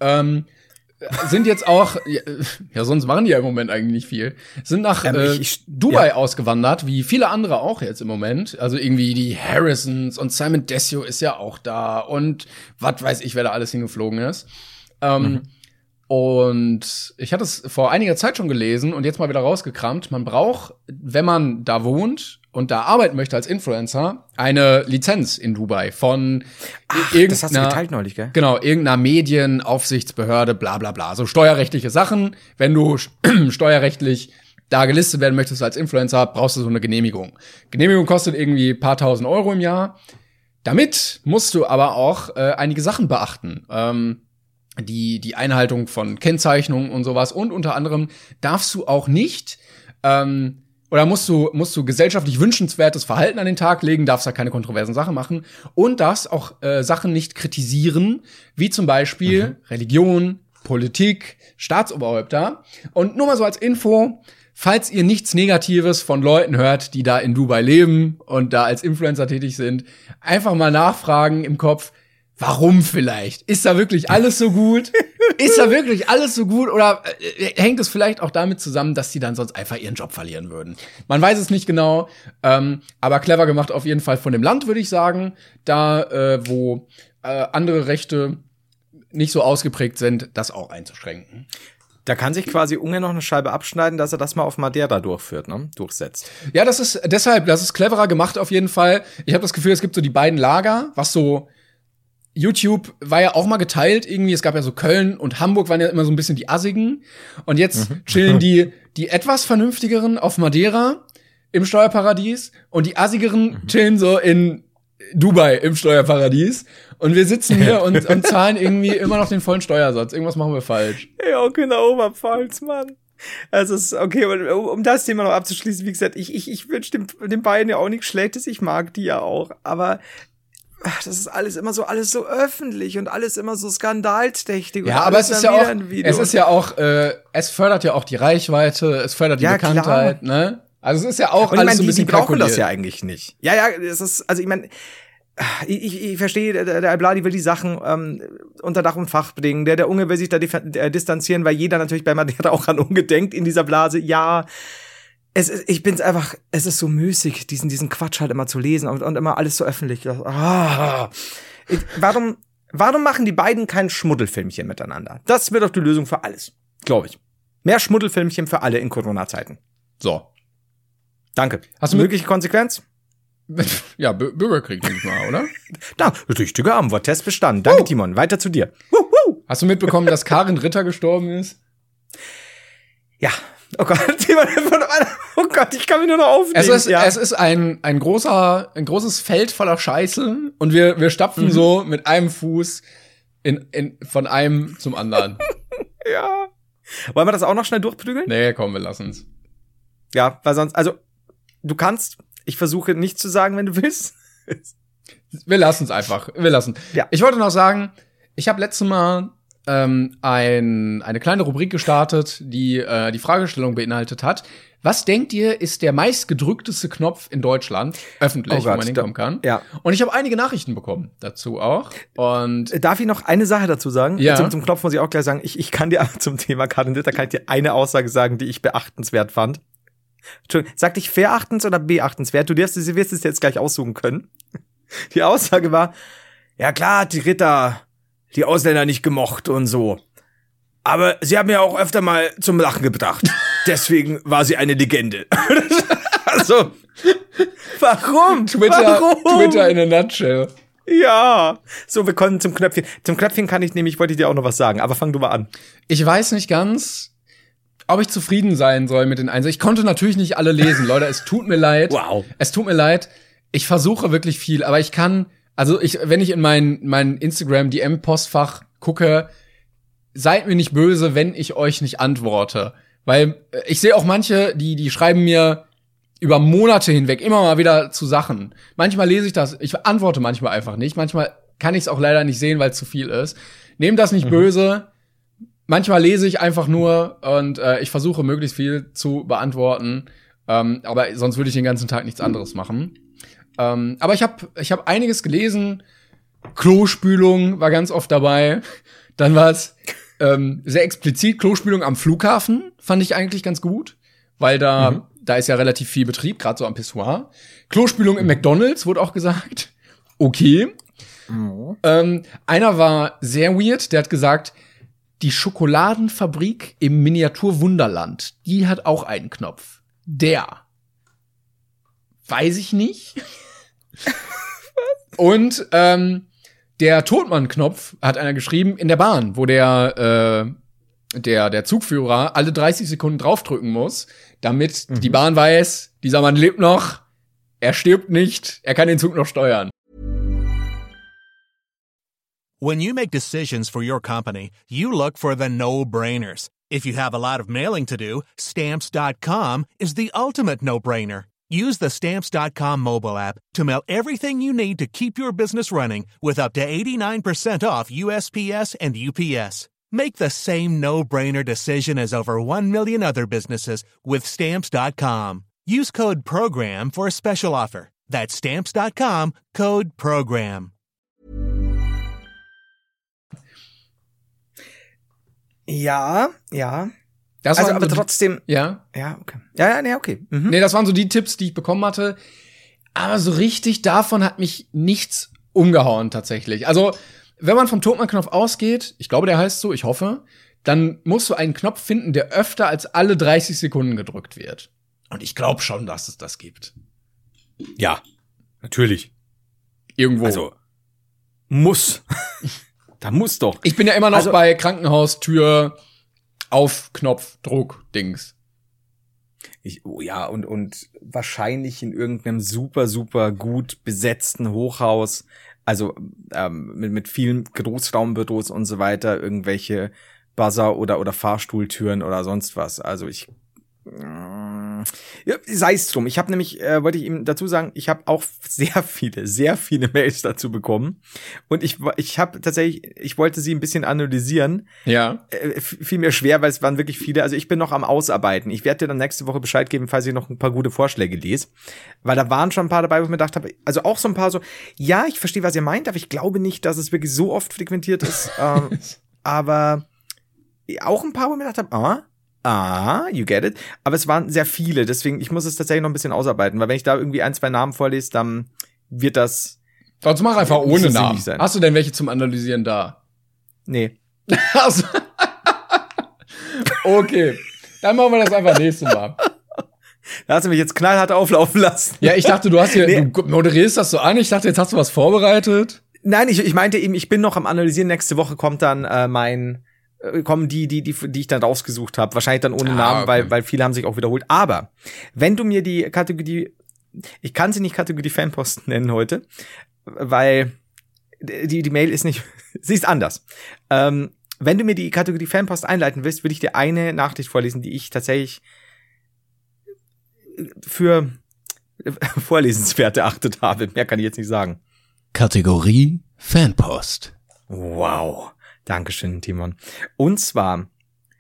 Sind jetzt auch, ja, sonst machen die ja im Moment eigentlich nicht viel, sind nach Dubai ausgewandert, wie viele andere auch jetzt im Moment. Also irgendwie die Harrisons und Simon Desio ist ja auch da und was weiß ich, wer da alles hingeflogen ist. Und ich hatte es vor einiger Zeit schon gelesen und jetzt mal wieder rausgekramt. Man braucht, wenn man da wohnt und da arbeiten möchte als Influencer, eine Lizenz in Dubai von das hast du geteilt neulich, gell? Genau, irgendeiner Medienaufsichtsbehörde, bla bla bla. So steuerrechtliche Sachen. Wenn du steuerrechtlich da gelistet werden möchtest als Influencer, brauchst du so eine Genehmigung. Genehmigung kostet irgendwie ein paar tausend Euro im Jahr. Damit musst du aber auch einige Sachen beachten. Die Einhaltung von Kennzeichnungen und sowas. Und unter anderem darfst du auch nicht oder musst du gesellschaftlich wünschenswertes Verhalten an den Tag legen, darfst da keine kontroversen Sachen machen und darfst auch Sachen nicht kritisieren, wie zum Beispiel Religion, Politik, Staatsoberhäupter. Und nur mal so als Info, falls ihr nichts Negatives von Leuten hört, die da in Dubai leben und da als Influencer tätig sind, einfach mal nachfragen im Kopf, warum vielleicht? Ist da wirklich alles so gut? Oder hängt es vielleicht auch damit zusammen, dass die dann sonst einfach ihren Job verlieren würden? Man weiß es nicht genau, aber clever gemacht auf jeden Fall von dem Land, würde ich sagen. Da, wo andere Rechte nicht so ausgeprägt sind, das auch einzuschränken. Da kann sich quasi Unge noch eine Scheibe abschneiden, dass er das mal auf Madeira durchsetzt. Ja, das ist cleverer gemacht auf jeden Fall. Ich habe das Gefühl, es gibt so die beiden Lager, was so YouTube war ja auch mal geteilt irgendwie. Es gab ja so Köln und Hamburg waren ja immer so ein bisschen die Assigen. Und jetzt chillen die etwas vernünftigeren auf Madeira im Steuerparadies und die Assigeren chillen so in Dubai im Steuerparadies. Und wir sitzen hier und zahlen irgendwie immer noch den vollen Steuersatz. Irgendwas machen wir falsch. Ja, auch in der Oberpfalz, Mann. Also es ist okay, um das Thema noch abzuschließen, wie gesagt, ich wünsche den beiden ja auch nichts Schlechtes. Ich mag die ja auch, aber das ist alles so öffentlich und alles immer so skandalträchtig. Ja, aber es ist ja auch, es fördert ja auch die Reichweite, es fördert die Bekanntheit, klar. Ne? Also es ist ja auch und alles so ein bisschen die brauchen kalkuliert. Das ja eigentlich nicht. Ja, es ist, also ich meine, ich verstehe, der Al-Bladi will die Sachen unter Dach und Fach bringen. Der Unge will sich da distanzieren, weil jeder natürlich bei Madeira auch an Unge denkt in dieser Blase. Ja, es ist so müßig, diesen Quatsch halt immer zu lesen und immer alles so öffentlich. Warum machen die beiden kein Schmuddelfilmchen miteinander? Das wird doch die Lösung für alles, glaube ich. Mehr Schmuddelfilmchen für alle in Corona-Zeiten. So. Danke. Hast du mögliche Konsequenz? Ja, Bürgerkrieg, denke ich mal, oder? Da, richtiger Antwort-Test bestanden. Danke, Timon. Weiter zu dir. Hast du mitbekommen, dass Karin Ritter gestorben ist? Ja. Oh Gott, Timon, oh Gott, ich kann mich nur noch aufnehmen. Es ist ein großes Feld voller Scheiße und wir stapfen so mit einem Fuß von einem zum anderen. Ja. Wollen wir das auch noch schnell durchprügeln? Nee, komm, wir lassen's. Ja, weil sonst, also, du kannst. Ich versuche nicht zu sagen, wenn du willst. Wir lassen's einfach. Ja. Ich wollte noch sagen, ich habe letztes Mal eine kleine Rubrik gestartet, die die Fragestellung beinhaltet hat. Was denkt ihr, ist der meistgedrückteste Knopf in Deutschland, öffentlich, wo man hinkommen kann? Ja. Und ich habe einige Nachrichten bekommen dazu auch. Und darf ich noch eine Sache dazu sagen? Ja. Zum Knopf muss ich auch gleich sagen, ich kann dir zum Thema Karin Ritter kann ich dir eine Aussage sagen, die ich beachtenswert fand. Entschuldigung, sagte ich verachtens oder beachtenswert? Du wirst es jetzt gleich aussuchen können. Die Aussage war, ja klar, die Ritter, die Ausländer nicht gemocht und so. Aber sie haben ja auch öfter mal zum Lachen gebracht. Deswegen war sie eine Legende. Also, warum? Twitter in a nutshell. Ja. So, wir kommen zum Knöpfchen. Zum Knöpfchen wollte ich dir auch noch was sagen, aber fang du mal an. Ich weiß nicht ganz, ob ich zufrieden sein soll mit den Einsendungen. Ich konnte natürlich nicht alle lesen, Leute. Es tut mir leid. Wow. Es tut mir leid. Ich versuche wirklich viel, aber ich kann, wenn ich in mein Instagram-DM-Postfach gucke, seid mir nicht böse, wenn ich euch nicht antworte. Weil ich sehe auch manche, die schreiben mir über Monate hinweg immer mal wieder zu Sachen. Manchmal lese ich das, ich antworte manchmal einfach nicht. Manchmal kann ich es auch leider nicht sehen, weil es zu viel ist. Nehmt das nicht böse. Manchmal lese ich einfach nur und ich versuche möglichst viel zu beantworten, aber sonst würde ich den ganzen Tag nichts anderes machen. Aber ich hab einiges gelesen. Klospülung war ganz oft dabei. Dann war es sehr explizit Klospülung am Flughafen, fand ich eigentlich ganz gut, weil da ist ja relativ viel Betrieb, gerade so am Pissoir. Klospülung im McDonald's wurde auch gesagt. Okay. Einer war sehr weird, der hat gesagt, die Schokoladenfabrik im Miniaturwunderland, die hat auch einen Knopf. Der. Weiß ich nicht. Und der Totmann-Knopf hat einer geschrieben in der Bahn, wo der Zugführer alle 30 Sekunden draufdrücken muss, damit die Bahn weiß, dieser Mann lebt noch, er stirbt nicht, er kann den Zug noch steuern. When you make decisions for your company, you look for the no-brainers. If you have a lot of mailing to do, Stamps.com is the ultimate no-brainer. Use the Stamps.com mobile app to mail everything you need to keep your business running with up to 89% off USPS and UPS. Make the same no-brainer decision as over 1 million other businesses with Stamps.com. Use code PROGRAM for a special offer. That's Stamps.com, code PROGRAM. Ja. Das also, waren aber so trotzdem. Ja, okay. Ja, okay. Nee, das waren so die Tipps, die ich bekommen hatte. Aber so richtig davon hat mich nichts umgehauen tatsächlich. Also, wenn man vom Totmann-Knopf ausgeht, ich glaube, der heißt so, ich hoffe, dann musst du einen Knopf finden, der öfter als alle 30 Sekunden gedrückt wird. Und ich glaube schon, dass es das gibt. Ja, natürlich. Irgendwo. Also, muss. Da muss doch. Ich bin ja immer noch bei Krankenhaustür auf Knopfdruck Dings. Und wahrscheinlich in irgendeinem super, super gut besetzten Hochhaus, also mit vielen Großraumbüros und so weiter, irgendwelche Buzzer oder Fahrstuhltüren oder sonst was. Also Ja, sei es drum. Ich habe nämlich, wollte ich ihm dazu sagen, ich habe auch sehr viele Mails dazu bekommen. Und ich habe tatsächlich, ich wollte sie ein bisschen analysieren. Ja. Fiel mir schwer, weil es waren wirklich viele. Also ich bin noch am Ausarbeiten. Ich werde dir dann nächste Woche Bescheid geben, falls ich noch ein paar gute Vorschläge lese. Weil da waren schon ein paar dabei, wo ich mir gedacht habe, also auch so ein paar so, ja, ich verstehe, was ihr meint, aber ich glaube nicht, dass es wirklich so oft frequentiert ist. Aber auch ein paar, wo ich mir gedacht habe, you get it. Aber es waren sehr viele, deswegen, ich muss es tatsächlich noch ein bisschen ausarbeiten, weil wenn ich da irgendwie 1, 2 Namen vorlese, dann wird das... Sonst mach einfach ohne Namen. Hast du denn welche zum Analysieren da? Nee. Also, okay, dann machen wir das einfach nächstes Mal. Da hast du mich jetzt knallhart auflaufen lassen. Ja, ich dachte, du moderierst das so an. Ich dachte, jetzt hast du was vorbereitet. Nein, ich meinte eben, ich bin noch am Analysieren. Nächste Woche kommt dann kommen die ich dann rausgesucht habe. Wahrscheinlich dann ohne Namen, okay. weil viele haben sich auch wiederholt. Aber wenn du mir die Kategorie, ich kann sie nicht Kategorie Fanpost nennen heute, weil die Mail ist nicht, sie ist anders. Wenn du mir die Kategorie Fanpost einleiten willst, würde ich dir eine Nachricht vorlesen, die ich tatsächlich für vorlesenswert erachtet habe. Mehr kann ich jetzt nicht sagen. Kategorie Fanpost. Wow. Dankeschön, Timon. Und zwar,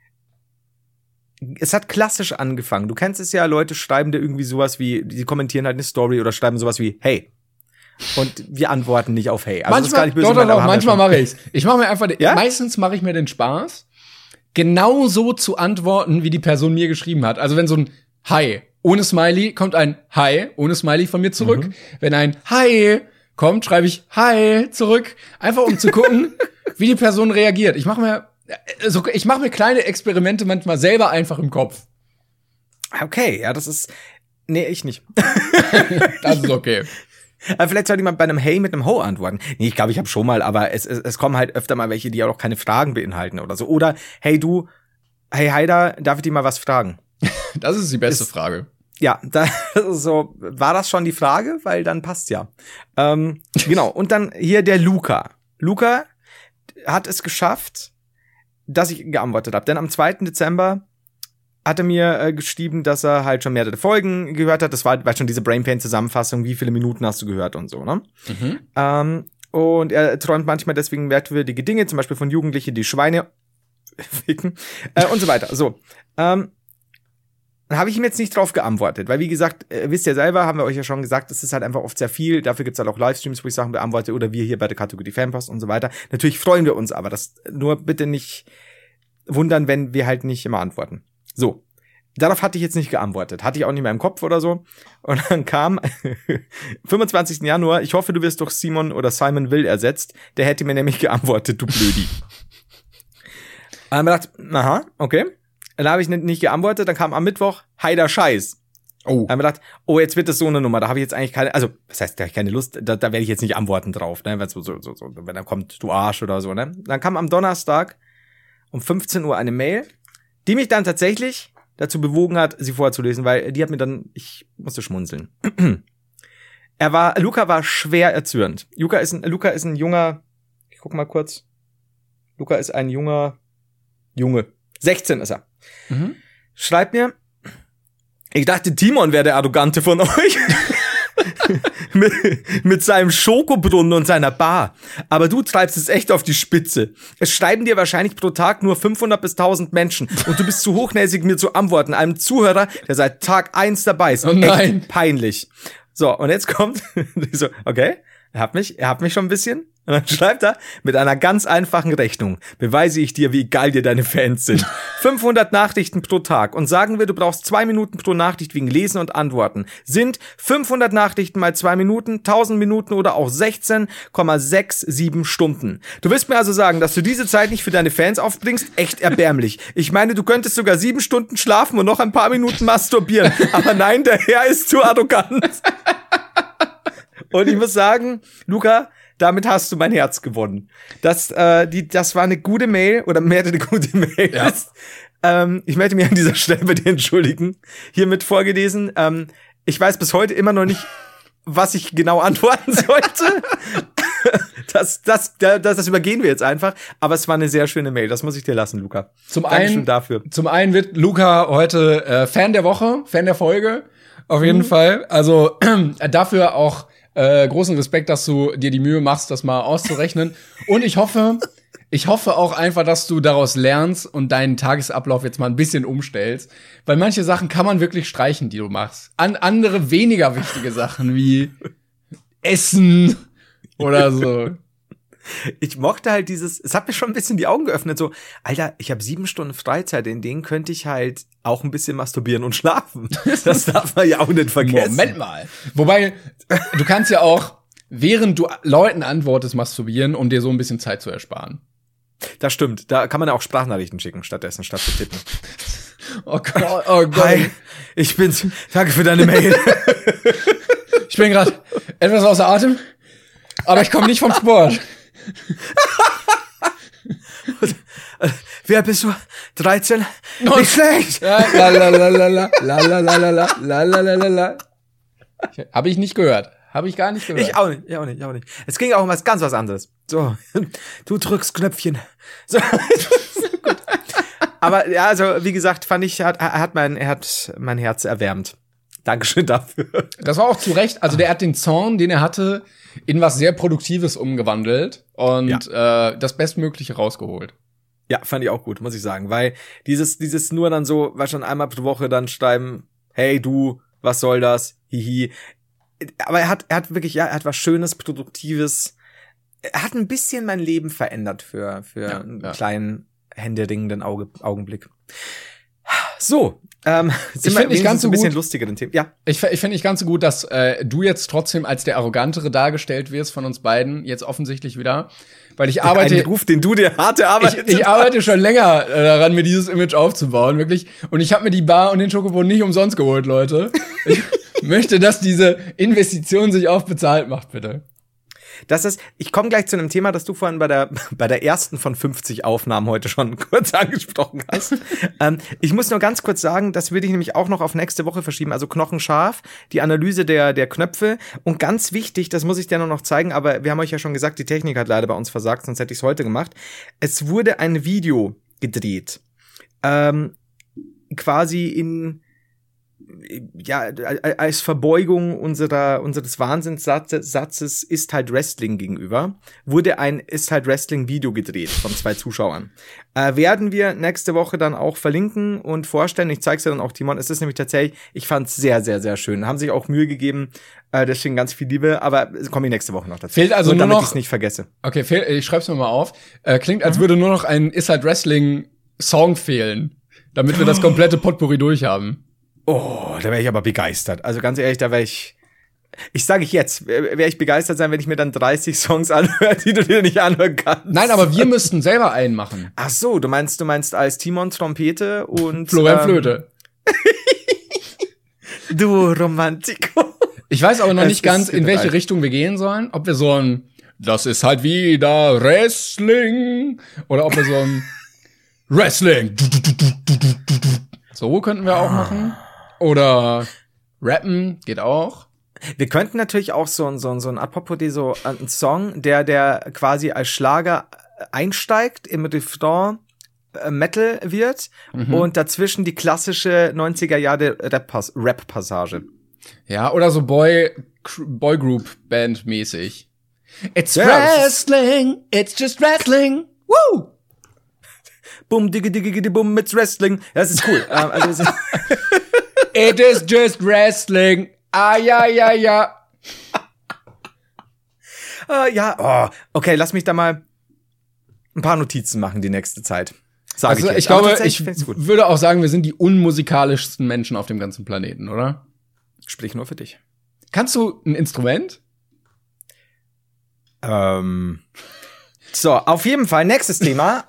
es hat klassisch angefangen. Du kennst es ja, Leute schreiben dir irgendwie sowas wie, die kommentieren halt eine Story oder schreiben sowas wie, hey. Und wir antworten nicht auf hey. Also manchmal, das ist gar nicht böse, doch, manchmal mache ich's. Ich mache mir einfach, meistens mache ich mir den Spaß, genau so zu antworten, wie die Person mir geschrieben hat. Also wenn so ein Hi ohne Smiley kommt ein Hi ohne Smiley von mir zurück. Mhm. Wenn ein Hi kommt, schreibe ich Hi zurück, einfach um zu gucken, wie die Person reagiert. Ich mache mir kleine Experimente manchmal selber einfach im Kopf. Okay, ja, das ist, nee, ich nicht. Das ist okay. Aber vielleicht sollte jemand bei einem Hey mit einem Ho antworten. Nee, ich glaube, ich habe schon mal, aber es kommen halt öfter mal welche, die auch keine Fragen beinhalten oder so. Oder, hey du, hey Haida, darf ich dir mal was fragen? Das ist die beste Frage. Ja, das ist so, war das schon die Frage? Weil dann passt ja. Genau, und dann hier der Luca. Luca hat es geschafft, dass ich geantwortet habe. Denn am 2. Dezember hat er mir geschrieben, dass er halt schon mehrere Folgen gehört hat. Das war schon diese Brainpain-Zusammenfassung, wie viele Minuten hast du gehört und so, ne? Mhm. Und er träumt manchmal deswegen merkwürdige Dinge, zum Beispiel von Jugendlichen, die Schweine ficken und so weiter. So, dann habe ich ihm jetzt nicht drauf geantwortet, weil wie gesagt, wisst ihr selber, haben wir euch ja schon gesagt, es ist halt einfach oft sehr viel, dafür gibt's halt auch Livestreams, wo ich Sachen beantworte oder wir hier bei der Kategorie Fanpost und so weiter. Natürlich freuen wir uns, aber das nur bitte nicht wundern, wenn wir halt nicht immer antworten. So, darauf hatte ich jetzt nicht geantwortet, hatte ich auch nicht mehr im Kopf oder so und dann kam 25. Januar, ich hoffe, du wirst durch Simon oder Simon Will ersetzt, der hätte mir nämlich geantwortet, du Blödi. Dann habe ich gedacht, aha, okay. Dann habe ich nicht geantwortet, dann kam am Mittwoch, heider Scheiß. Oh. Dann habe ich gedacht, oh, jetzt wird das so eine Nummer, da habe ich jetzt eigentlich keine, also, das heißt, da habe ich keine Lust, da werde ich jetzt nicht antworten drauf, ne, wenn so, wenn dann kommt, du Arsch oder so, ne. Dann kam am Donnerstag um 15 Uhr eine Mail, die mich dann tatsächlich dazu bewogen hat, sie vorzulesen, weil die hat mir dann, ich musste schmunzeln. Luca war schwer erzürnt. Luca ist ein junger, ich guck mal kurz, Luca ist ein Junge. 16 ist er. Mhm. Schreibt mir, ich dachte, Timon wäre der Arrogante von euch. mit seinem Schokobrunnen und seiner Bar. Aber du treibst es echt auf die Spitze. Es schreiben dir wahrscheinlich pro Tag nur 500 bis 1000 Menschen. Und du bist zu hochnäsig, mir zu antworten. Einem Zuhörer, der seit Tag 1 dabei ist. Oh nein. Echt peinlich. So, und jetzt kommt, so, okay, er hat mich schon ein bisschen. Und dann schreibt er, mit einer ganz einfachen Rechnung beweise ich dir, wie geil dir deine Fans sind. 500 Nachrichten pro Tag. Und sagen wir, du brauchst 2 Minuten pro Nachricht wegen Lesen und Antworten. Sind 500 Nachrichten mal 2 Minuten, 1000 Minuten oder auch 16,67 Stunden. Du willst mir also sagen, dass du diese Zeit nicht für deine Fans aufbringst? Echt erbärmlich. Ich meine, du könntest sogar 7 Stunden schlafen und noch ein paar Minuten masturbieren. Aber nein, der Herr ist zu arrogant. Und ich muss sagen, Luca, damit hast du mein Herz gewonnen. Das war eine gute Mail oder mehrere gute Mails. Ja. Ich möchte mich an dieser Stelle bei dir entschuldigen. Hiermit vorgelesen. Ich weiß bis heute immer noch nicht, was ich genau antworten sollte. Das übergehen wir jetzt einfach. Aber es war eine sehr schöne Mail. Das muss ich dir lassen, Luca. Dankeschön dafür. Zum einen wird Luca heute Fan der Woche, Fan der Folge. Auf jeden Fall. Also dafür auch großen Respekt, dass du dir die Mühe machst, das mal auszurechnen. Und ich hoffe auch einfach, dass du daraus lernst und deinen Tagesablauf jetzt mal ein bisschen umstellst. Weil manche Sachen kann man wirklich streichen, die du machst. Andere weniger wichtige Sachen wie Essen oder so. Ich mochte halt es hat mir schon ein bisschen die Augen geöffnet, so, Alter, ich habe 7 Stunden Freizeit, in denen könnte ich halt auch ein bisschen masturbieren und schlafen. Das darf man ja auch nicht vergessen. Moment mal. Wobei, du kannst ja auch, während du Leuten antwortest, masturbieren, um dir so ein bisschen Zeit zu ersparen. Das stimmt, da kann man ja auch Sprachnachrichten schicken, statt zu tippen. Oh Gott, oh Gott. Hi, ich bin's. Danke für deine Mail. Ich bin gerade etwas außer Atem, aber ich komme nicht vom Sport. Wer bist du? 13? Nicht schlecht! Habe ich nicht gehört. Habe ich gar nicht gehört. Ich auch nicht. Es ging auch um was anderes. So, du drückst Knöpfchen. So. Aber ja, also wie gesagt, fand ich, hat mein Herz erwärmt. Dankeschön dafür. Das war auch zu Recht. Also der hat den Zorn, den er hatte, in was sehr Produktives umgewandelt und das Bestmögliche rausgeholt. Ja, fand ich auch gut, muss ich sagen. Weil dieses nur dann so, was schon einmal pro Woche dann schreiben, hey du, was soll das? Hihi. Aber er hat wirklich, er hat was Schönes, Produktives. Er hat ein bisschen mein Leben verändert für einen kleinen, händeringenden Augenblick. So, ich finde nicht ganz so ein bisschen gut, lustiger den Themen. Ja. Ich finde nicht ganz so gut, dass du jetzt trotzdem als der Arrogantere dargestellt wirst von uns beiden, jetzt offensichtlich wieder. Weil ich arbeite. Ein Ruf, den du dir harte Arbeit. Ich arbeite schon länger daran, mir dieses Image aufzubauen, wirklich. Und ich habe mir die Bar und den Schokobohnen nicht umsonst geholt, Leute. Ich möchte, dass diese Investition sich auch bezahlt macht, bitte. Ich komme gleich zu einem Thema, das du vorhin bei der ersten von 50 Aufnahmen heute schon kurz angesprochen hast. Ich muss nur ganz kurz sagen, das würde ich nämlich auch noch auf nächste Woche verschieben, also knochenscharf, die Analyse der Knöpfe und ganz wichtig, das muss ich dir noch zeigen, aber wir haben euch ja schon gesagt, die Technik hat leider bei uns versagt, sonst hätte ich es heute gemacht. Es wurde ein Video gedreht, quasi als Verbeugung unseres Wahnsinnssatzes ist halt Wrestling gegenüber, wurde ein ist halt Wrestling-Video gedreht von 2 Zuschauern. Werden wir nächste Woche dann auch verlinken und vorstellen. Ich zeig's dir dann auch, Timon. Es ist nämlich tatsächlich, ich fand's sehr, sehr, sehr schön. Haben sich auch Mühe gegeben, deswegen ganz viel Liebe, aber komme ich nächste Woche noch dazu. Fehlt also nur damit noch, ich es nicht vergesse. Okay, ich schreib's mir mal auf. Klingt, als würde nur noch ein ist halt Wrestling-Song fehlen, damit wir das komplette Potpourri durchhaben. Oh, da wäre ich aber begeistert. Also ganz ehrlich, da wäre ich sage jetzt, wäre ich begeistert sein, wenn ich mir dann 30 Songs anhöre, die du dir nicht anhören kannst. Nein, aber wir müssten selber einen machen. Ach so, du meinst als Timon Trompete und Florian Flöte. Du Romantiko. Ich weiß aber noch nicht ganz, in welche Richtung wir gehen sollen. Ob wir so ein das ist halt wieder Wrestling oder ob wir so ein Wrestling so könnten wir auch machen. Oder rappen geht auch. Wir könnten natürlich auch so ein apropos so einen Song, der quasi als Schlager einsteigt, im Refrain Metal wird und dazwischen die klassische 90er Jahre Rap-Passage. Ja, oder so Boygroup-Band mäßig. It's Wrestling, it's just Wrestling. Woo! Bum, diggi, bum, it's Wrestling. Ja, das ist cool. It is just Wrestling. Ja. Okay, lass mich da mal ein paar Notizen machen die nächste Zeit. Ich glaube, ich würde auch sagen, wir sind die unmusikalischsten Menschen auf dem ganzen Planeten, oder? Sprich nur für dich. Kannst du ein Instrument? So, auf jeden Fall, nächstes Thema.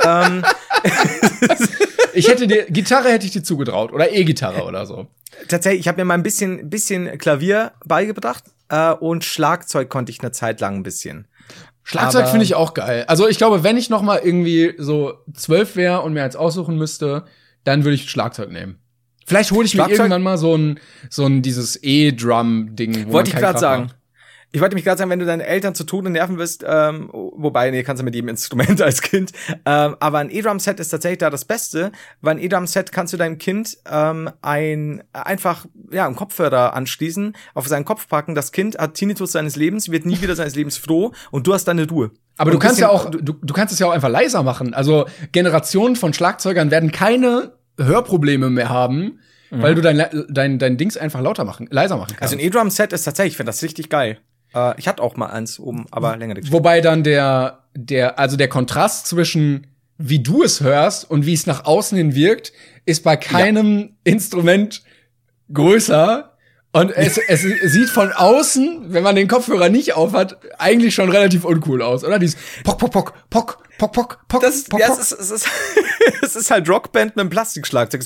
Gitarre hätte ich dir zugetraut. Oder E-Gitarre oder so. Tatsächlich, ich habe mir mal ein bisschen Klavier beigebracht und Schlagzeug konnte ich eine Zeit lang ein bisschen. Schlagzeug finde ich auch geil. Also ich glaube, wenn ich noch mal irgendwie so 12 wäre und mir eins aussuchen müsste, dann würde ich Schlagzeug nehmen. Vielleicht hole ich mir irgendwann mal so ein dieses E-Drum-Ding. Wollte ich gerade sagen. Ich wollte mich gerade sagen, wenn du deine Eltern zu Tode nerven willst, wobei, nee, kannst du mit jedem Instrument als Kind, aber ein E-Drum-Set ist tatsächlich da das Beste, weil ein E-Drum-Set kannst du deinem Kind einen Kopfhörer anschließen, auf seinen Kopf packen, das Kind hat Tinnitus seines Lebens, wird nie wieder seines Lebens froh und du hast deine Ruhe. Aber du kannst ja auch, du kannst es ja auch einfach leiser machen. Also Generationen von Schlagzeugern werden keine Hörprobleme mehr haben, weil du dein Dings einfach leiser machen kannst. Also ein E-Drum-Set ist tatsächlich, ich finde das richtig geil. Ich hatte auch mal eins oben, aber länger nicht. Wobei dann der Kontrast zwischen wie du es hörst und wie es nach außen hin wirkt, ist bei keinem Instrument größer. Und es sieht von außen, wenn man den Kopfhörer nicht aufhat, eigentlich schon relativ uncool aus, oder? Dieses Pock, Pock, Pock, Pock, Pock, Pock, Pock, das Pock, ja, Pock. es ist halt Rockband mit einem Plastikschlagzeug.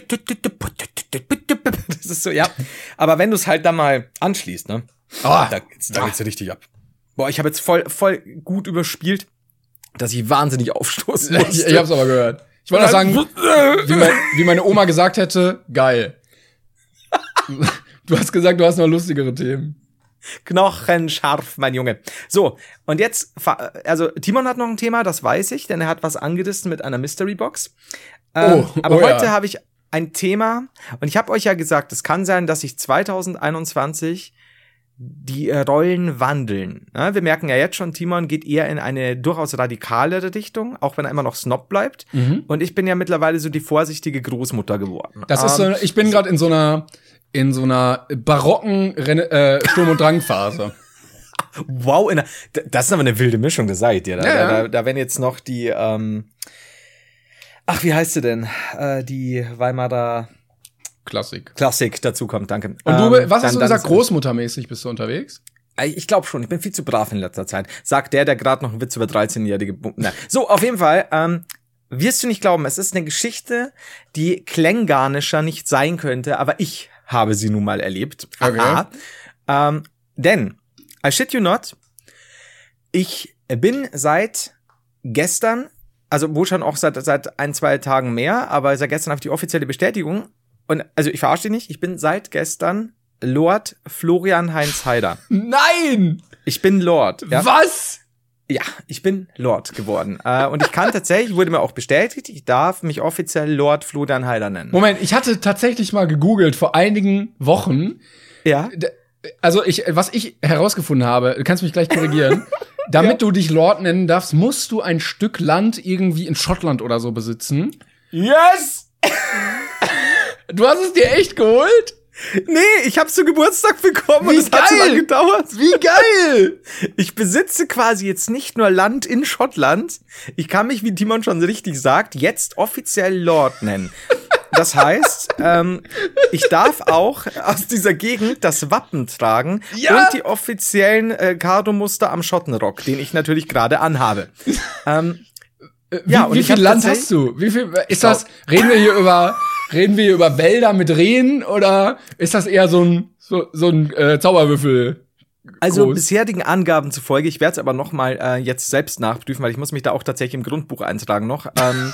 Das ist so, ja. Aber wenn du es halt dann mal anschließt, ne? Da geht's richtig ab. Boah, ich habe jetzt voll gut überspielt, dass ich wahnsinnig aufstoßen musste. Ich hab's aber gehört. Ich wollte auch sagen, wie meine Oma gesagt hätte, geil. Du hast gesagt, du hast noch lustigere Themen. Knochenscharf, mein Junge. So, und jetzt, also Timon hat noch ein Thema, das weiß ich, denn er hat was angerissen mit einer Mystery Box. Aber heute habe ich ein Thema, und ich habe euch ja gesagt, es kann sein, dass sich 2021 die Rollen wandeln. Ja, wir merken ja jetzt schon, Timon geht eher in eine durchaus radikalere Richtung, auch wenn er immer noch Snob bleibt. Und ich bin ja mittlerweile so die vorsichtige Großmutter geworden. Das ist so, ich bin gerade in so einer barocken Sturm- und Drangphase. Wow, das ist aber eine wilde Mischung, das seid ihr. Da werden jetzt noch die, wie heißt sie denn? Die Weimarer Klassik dazu kommt, danke. Und du, was hast du gesagt, großmuttermäßig bist du unterwegs? Ich glaube schon, ich bin viel zu brav in letzter Zeit. Sagt der gerade noch einen Witz über 13-jährige So, auf jeden Fall, wirst du nicht glauben, es ist eine Geschichte, die klänganischer nicht sein könnte, aber ich habe sie nun mal erlebt. Okay. Denn, I shit you not, ich bin seit gestern, also wohl schon auch seit 1-2 Tagen mehr, aber seit gestern habe ich die offizielle Bestätigung. Und also ich verarsche dich nicht, ich bin seit gestern Lord Florian Heinz Heider. Nein! Ich bin Lord. Ja? Was? Ja, ich bin Lord geworden. Und ich kann tatsächlich, wurde mir auch bestätigt, ich darf mich offiziell Lord Florian Heider nennen. Moment, ich hatte tatsächlich mal gegoogelt vor einigen Wochen. Ja. Also was ich herausgefunden habe, du kannst mich gleich korrigieren, damit du dich Lord nennen darfst, musst du ein Stück Land irgendwie in Schottland oder so besitzen. Yes! Du hast es dir echt geholt? Nee, ich hab's zu Geburtstag bekommen Wie und es hat so lange gedauert. Wie geil! Ich besitze quasi jetzt nicht nur Land in Schottland, ich kann mich, wie Timon schon richtig sagt, jetzt offiziell Lord nennen. Das heißt, ich darf auch aus dieser Gegend das Wappen tragen und die offiziellen Kado-Muster am Schottenrock, den ich natürlich gerade anhabe. Wie viel Land hast du? Wie viel ist das? Reden wir hier über Wälder mit Rehen oder ist das eher so ein Zauberwürfel? Also bisherigen Angaben zufolge, ich werde es aber noch mal jetzt selbst nachprüfen, weil ich muss mich da auch tatsächlich im Grundbuch eintragen noch.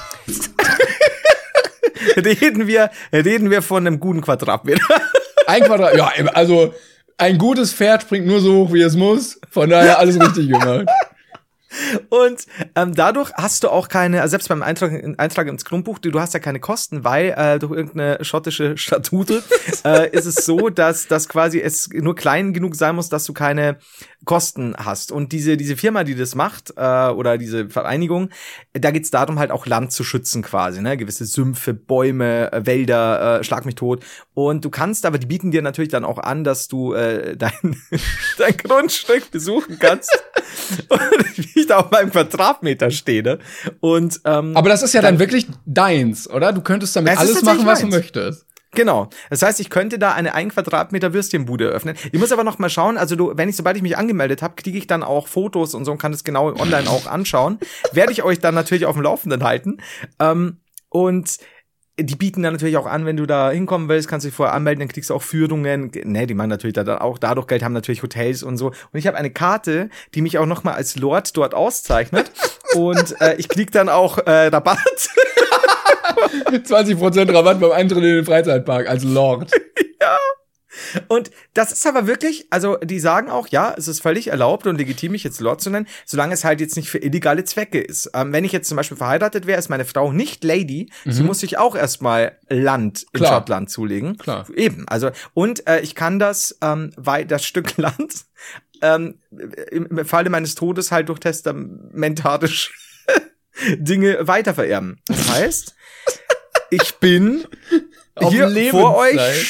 Reden wir von einem guten Quadratmeter. Ein Quadrat, ja, also ein gutes Pferd springt nur so hoch, wie es muss. Von daher alles richtig gemacht. Und dadurch hast du auch keine, also selbst beim Eintrag ins Grundbuch, du hast ja keine Kosten, weil durch irgendeine schottische Statute ist es so, dass quasi es nur klein genug sein muss, dass du keine Kosten hast. Und diese Firma, die das macht, oder diese Vereinigung, da geht's darum, halt auch Land zu schützen quasi, ne? Gewisse Sümpfe, Bäume, Wälder, schlag mich tot. Und du kannst, aber die bieten dir natürlich dann auch an, dass du dein Grundstück besuchen kannst. Und ich da auf meinem Quadratmeter stehe, ne? Und aber das ist ja dann wirklich deins, oder? Du könntest damit alles machen, was du möchtest. Genau. Das heißt, ich könnte da eine 1 Quadratmeter Würstchenbude eröffnen. Ich muss aber noch mal schauen, also sobald ich mich angemeldet habe, kriege ich dann auch Fotos und so und kann es genau online auch anschauen. Werde ich euch dann natürlich auf dem Laufenden halten. Und die bieten dann natürlich auch an, wenn du da hinkommen willst, kannst du dich vorher anmelden, dann kriegst du auch Führungen. Ne, die machen natürlich dann auch dadurch Geld, haben natürlich Hotels und so. Und ich habe eine Karte, die mich auch noch mal als Lord dort auszeichnet. Und ich krieg dann auch Rabatt. 20% Rabatt beim Eintritt in den Freizeitpark als Lord. Ja. Und das ist aber wirklich, also die sagen auch, ja, es ist völlig erlaubt und legitim, mich jetzt Lord zu nennen, solange es halt jetzt nicht für illegale Zwecke ist. Wenn ich jetzt zum Beispiel verheiratet wäre, ist meine Frau nicht Lady, so muss ich auch erstmal Land in Schottland zulegen. Klar. Eben, also und ich kann das, weil das Stück Land im Falle meines Todes halt durch testamentarisch Dinge weitervererben. Das heißt, ich bin hier vor euch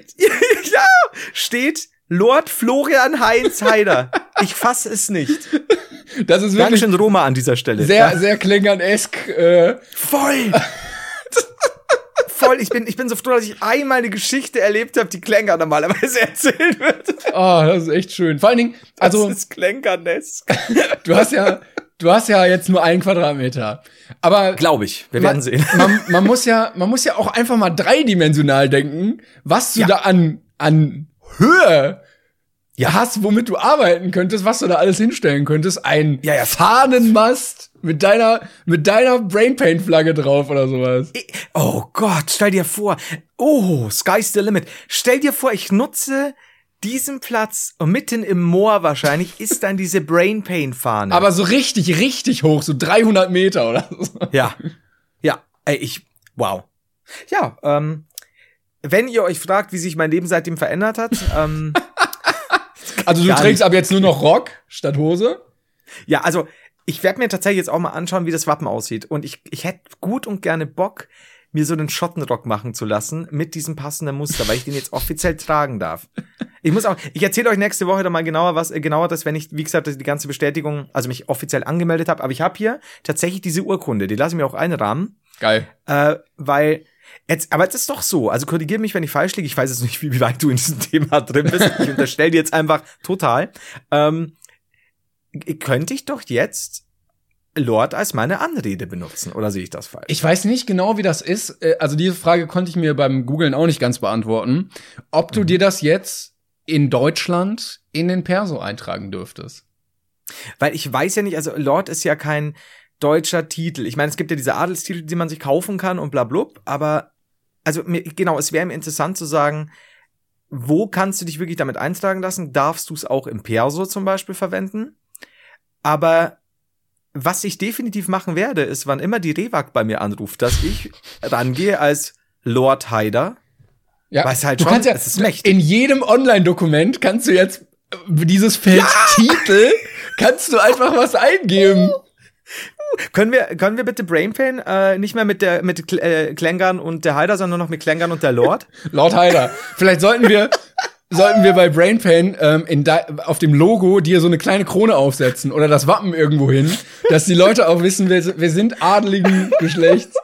steht Lord Florian Heinz Heider. Ich fasse es nicht. Das ist wirklich Dankeschön Roma an dieser Stelle. sehr, sehr Klängern-esk. Voll. Voll. Ich bin so froh, dass ich einmal eine Geschichte erlebt habe, die Klängern normalerweise erzählt wird. Oh, das ist echt schön. Vor allen Dingen, also das ist Klängern-esk. du hast ja jetzt nur 1 Quadratmeter. Aber glaube ich, wir werden sehen. Man muss ja auch einfach mal dreidimensional denken, was du da an Höhe hast, womit du arbeiten könntest, was du da alles hinstellen könntest. Ein Fahnenmast mit deiner Brainpaint-Flagge drauf oder sowas. Oh Gott, stell dir vor. Oh, sky's the limit. Stell dir vor, ich nutze diesen Platz und mitten im Moor wahrscheinlich ist dann diese Brainpaint-Fahne. Aber so richtig, richtig hoch, so 300 Meter oder so. Ja. Ey, wow. Ja, wenn ihr euch fragt, wie sich mein Leben seitdem verändert hat, also du trägst ab jetzt nur noch Rock statt Hose? Ja, also ich werde mir tatsächlich jetzt auch mal anschauen, wie das Wappen aussieht. Und ich hätte gut und gerne Bock, mir so einen Schottenrock machen zu lassen mit diesem passenden Muster, weil ich den jetzt offiziell tragen darf. Ich erzähle euch nächste Woche dann mal genauer das, wenn ich, wie gesagt, die ganze Bestätigung, also mich offiziell angemeldet habe. Aber ich habe hier tatsächlich diese Urkunde, die lasse ich mir auch einrahmen. Geil. Aber es ist doch so, also korrigier mich, wenn ich falsch liege, ich weiß jetzt nicht, wie weit du in diesem Thema drin bist, ich unterstelle dir jetzt einfach total, könnte ich doch jetzt Lord als meine Anrede benutzen, oder sehe ich das falsch? Ich weiß nicht genau, wie das ist, also diese Frage konnte ich mir beim Googlen auch nicht ganz beantworten, ob du dir das jetzt in Deutschland in den Perso eintragen dürftest. Weil ich weiß ja nicht, also Lord ist ja kein deutscher Titel. Ich meine, es gibt ja diese Adelstitel, die man sich kaufen kann und bla blub, aber also es wäre mir interessant zu sagen, wo kannst du dich wirklich damit eintragen lassen? Darfst du es auch im Perso zum Beispiel verwenden? Aber was ich definitiv machen werde, ist, wann immer die Rewag bei mir anruft, dass ich rangehe als Lord Heider. Ja, weil es halt du schon, kannst ja, es ist mächtig. in jedem Online-Dokument kannst du jetzt dieses Feld Titel, kannst du einfach was eingeben. Können wir bitte Brainpain nicht mehr mit Klängern und der Heider, sondern nur noch mit Klängern und der Lord? Lord Heider. Vielleicht sollten wir bei Brainpain auf dem Logo dir so eine kleine Krone aufsetzen oder das Wappen irgendwo hin, dass die Leute auch wissen, wir sind adeligen Geschlechts.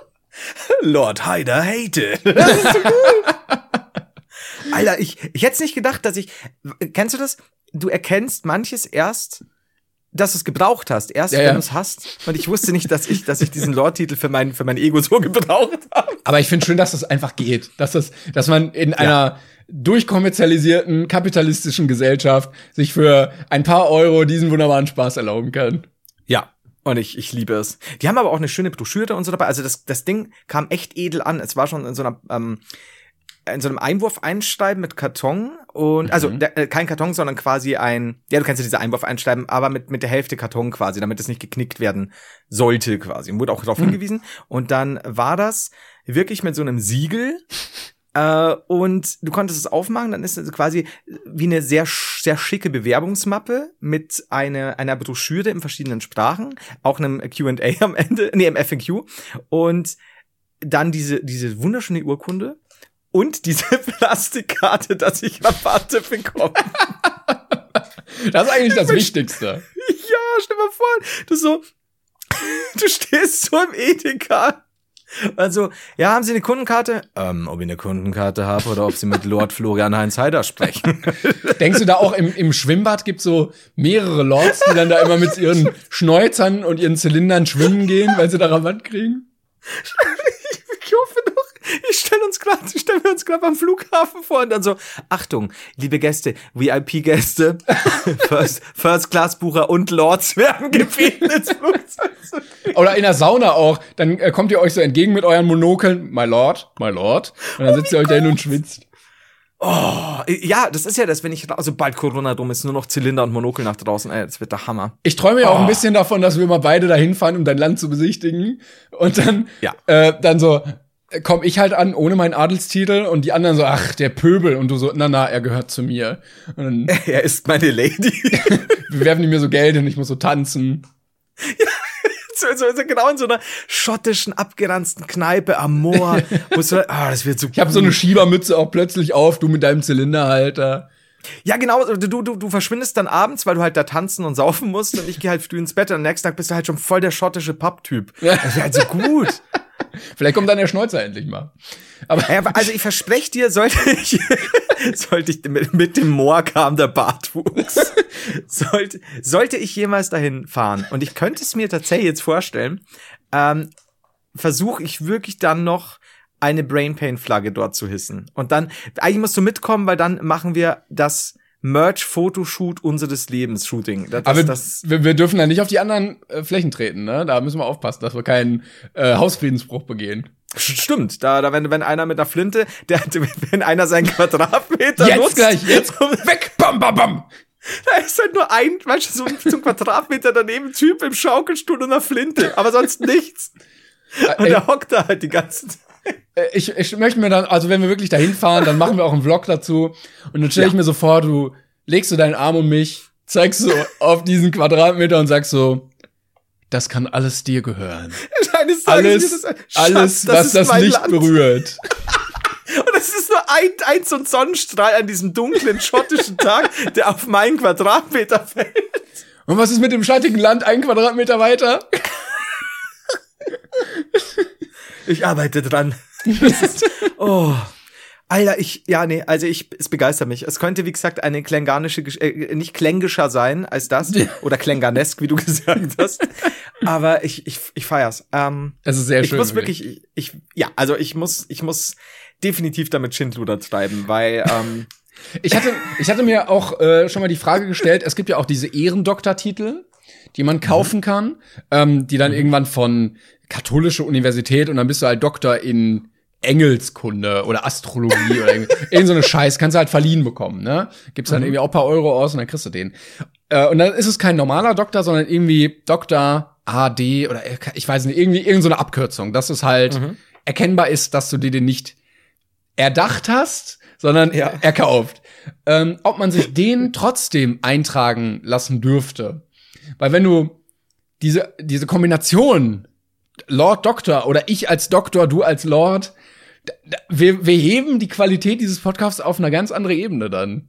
Lord Heider hated. Das ist so gut. Alter, ich hätte es nicht gedacht, kennst du das? Du erkennst manches erst, dass du es gebraucht hast, wenn du es hast. Und ich wusste nicht, dass ich diesen Lord-Titel für mein Ego so gebraucht habe. Aber ich finde schön, dass das einfach geht. Dass man in einer durchkommerzialisierten, kapitalistischen Gesellschaft sich für ein paar Euro diesen wunderbaren Spaß erlauben kann. Ja. Und ich liebe es. Die haben aber auch eine schöne Broschüre und so dabei. Also das Ding kam echt edel an. Es war schon in so einem Einwurfeinschreiben mit Karton und also kein Karton, sondern quasi du kennst ja diese Einwurfeinschreiben, aber mit der Hälfte Karton quasi, damit es nicht geknickt werden sollte quasi. Und wurde auch darauf hingewiesen. Und dann war das wirklich mit so einem Siegel. Und du konntest es aufmachen, dann ist es quasi wie eine sehr, sehr schicke Bewerbungsmappe mit einer Broschüre in verschiedenen Sprachen, auch einem Q&A am Ende, im FAQ. Und dann diese wunderschöne Urkunde und diese Plastikkarte, dass ich Rabatte bekomme. Das ist eigentlich das Wichtigste. Ja, stell mal vor, du stehst so im Edeka. Also, ja, haben Sie eine Kundenkarte? Ob ich eine Kundenkarte habe oder ob Sie mit Lord Florian Heinz Heider sprechen. Denkst du da auch im Schwimmbad gibt's so mehrere Lords, die dann da immer mit ihren Schnäuzern und ihren Zylindern schwimmen gehen, weil sie da Rabatt kriegen? Ich hoffe doch. Stellen wir uns gerade am Flughafen vor und dann so, Achtung, liebe Gäste, VIP-Gäste, First-Class-Bucher und Lords werden gebeten ins Flugzeug zu gehen. Oder in der Sauna auch, dann kommt ihr euch so entgegen mit euren Monokeln, my Lord, und dann sitzt ihr euch da hin und schwitzt. Oh, ja, das ist ja das, wenn ich, also bald Corona dumm ist, nur noch Zylinder und Monokel nach draußen, ey, das wird der Hammer. Ich träume ja auch ein bisschen davon, dass wir mal beide dahin fahren, um dein Land zu besichtigen. Und dann, dann so, komm ich halt an, ohne meinen Adelstitel und die anderen so, ach, der Pöbel. Und du so, na, er gehört zu mir. Und dann, er ist meine Lady. wir werfen die mir so Geld und ich muss so tanzen. Ja. So genau in so einer schottischen, abgeranzten Kneipe am Moor. Das wird so Ich habe so eine Schiebermütze auch plötzlich auf, du mit deinem Zylinderhalter. Ja, genau, du verschwindest dann abends, weil du halt da tanzen und saufen musst und ich gehe halt früh ins Bett und am nächsten Tag bist du halt schon voll der schottische Pub-Typ. Ja. Das wäre halt so gut. Vielleicht kommt dann der Schnäuzer endlich mal. Aber also ich verspreche dir, sollte ich mit dem Moor kam der Bartwuchs. Sollte ich jemals dahin fahren und ich könnte es mir tatsächlich jetzt vorstellen, versuche ich wirklich dann noch eine Brainpain-Flagge dort zu hissen. Und dann, eigentlich musst du mitkommen, weil dann machen wir das Merch-Fotoshoot unseres Lebens Shooting. Wir dürfen da nicht auf die anderen Flächen treten, ne? Da müssen wir aufpassen, dass wir keinen Hausfriedensbruch begehen. Stimmt, wenn einer mit einer Flinte, wenn einer seinen Quadratmeter jetzt nutzt. Jetzt weg, bam, bam, bam. Da ist halt nur so ein Quadratmeter daneben Typ im Schaukelstuhl und einer Flinte, aber sonst nichts. Und der hockt da halt die ganze Zeit. Ich möchte mir dann, also wenn wir wirklich dahin fahren, dann machen wir auch einen Vlog dazu. Und dann stelle ich mir so vor, du legst so deinen Arm um mich, zeigst so auf diesen Quadratmeter und sagst so, das kann alles dir gehören. Alles, was das Licht berührt. Und es ist nur so ein Sonnenstrahl an diesem dunklen schottischen Tag, der auf meinen Quadratmeter fällt. Und was ist mit dem schattigen Land 1 Quadratmeter weiter? Ich arbeite dran. Alter, es begeistert mich. Es könnte, wie gesagt, eine klänganische, nicht klängischer sein als das. Oder klänganesk, wie du gesagt hast. Aber ich feier's. Es ist sehr schön. Ich muss wirklich, ich muss definitiv damit Schindluder treiben, weil, Ich hatte mir auch schon mal die Frage gestellt, es gibt ja auch diese Ehrendoktortitel, die man kaufen kann, die dann irgendwann von katholische Universität und dann bist du halt Doktor in Engelskunde oder Astrologie oder irgend so eine Scheiß, kannst du halt verliehen bekommen, ne? Gibst dann irgendwie auch ein paar Euro aus und dann kriegst du den. Und dann ist es kein normaler Doktor, sondern irgendwie Doktor AD oder ich weiß nicht, irgend so eine Abkürzung, dass es halt erkennbar ist, dass du dir den nicht erdacht hast, sondern erkauft. Ob man sich den trotzdem eintragen lassen dürfte. Weil wenn du diese Kombination Lord Doktor oder ich als Doktor, du als Lord, wir heben die Qualität dieses Podcasts auf eine ganz andere Ebene dann.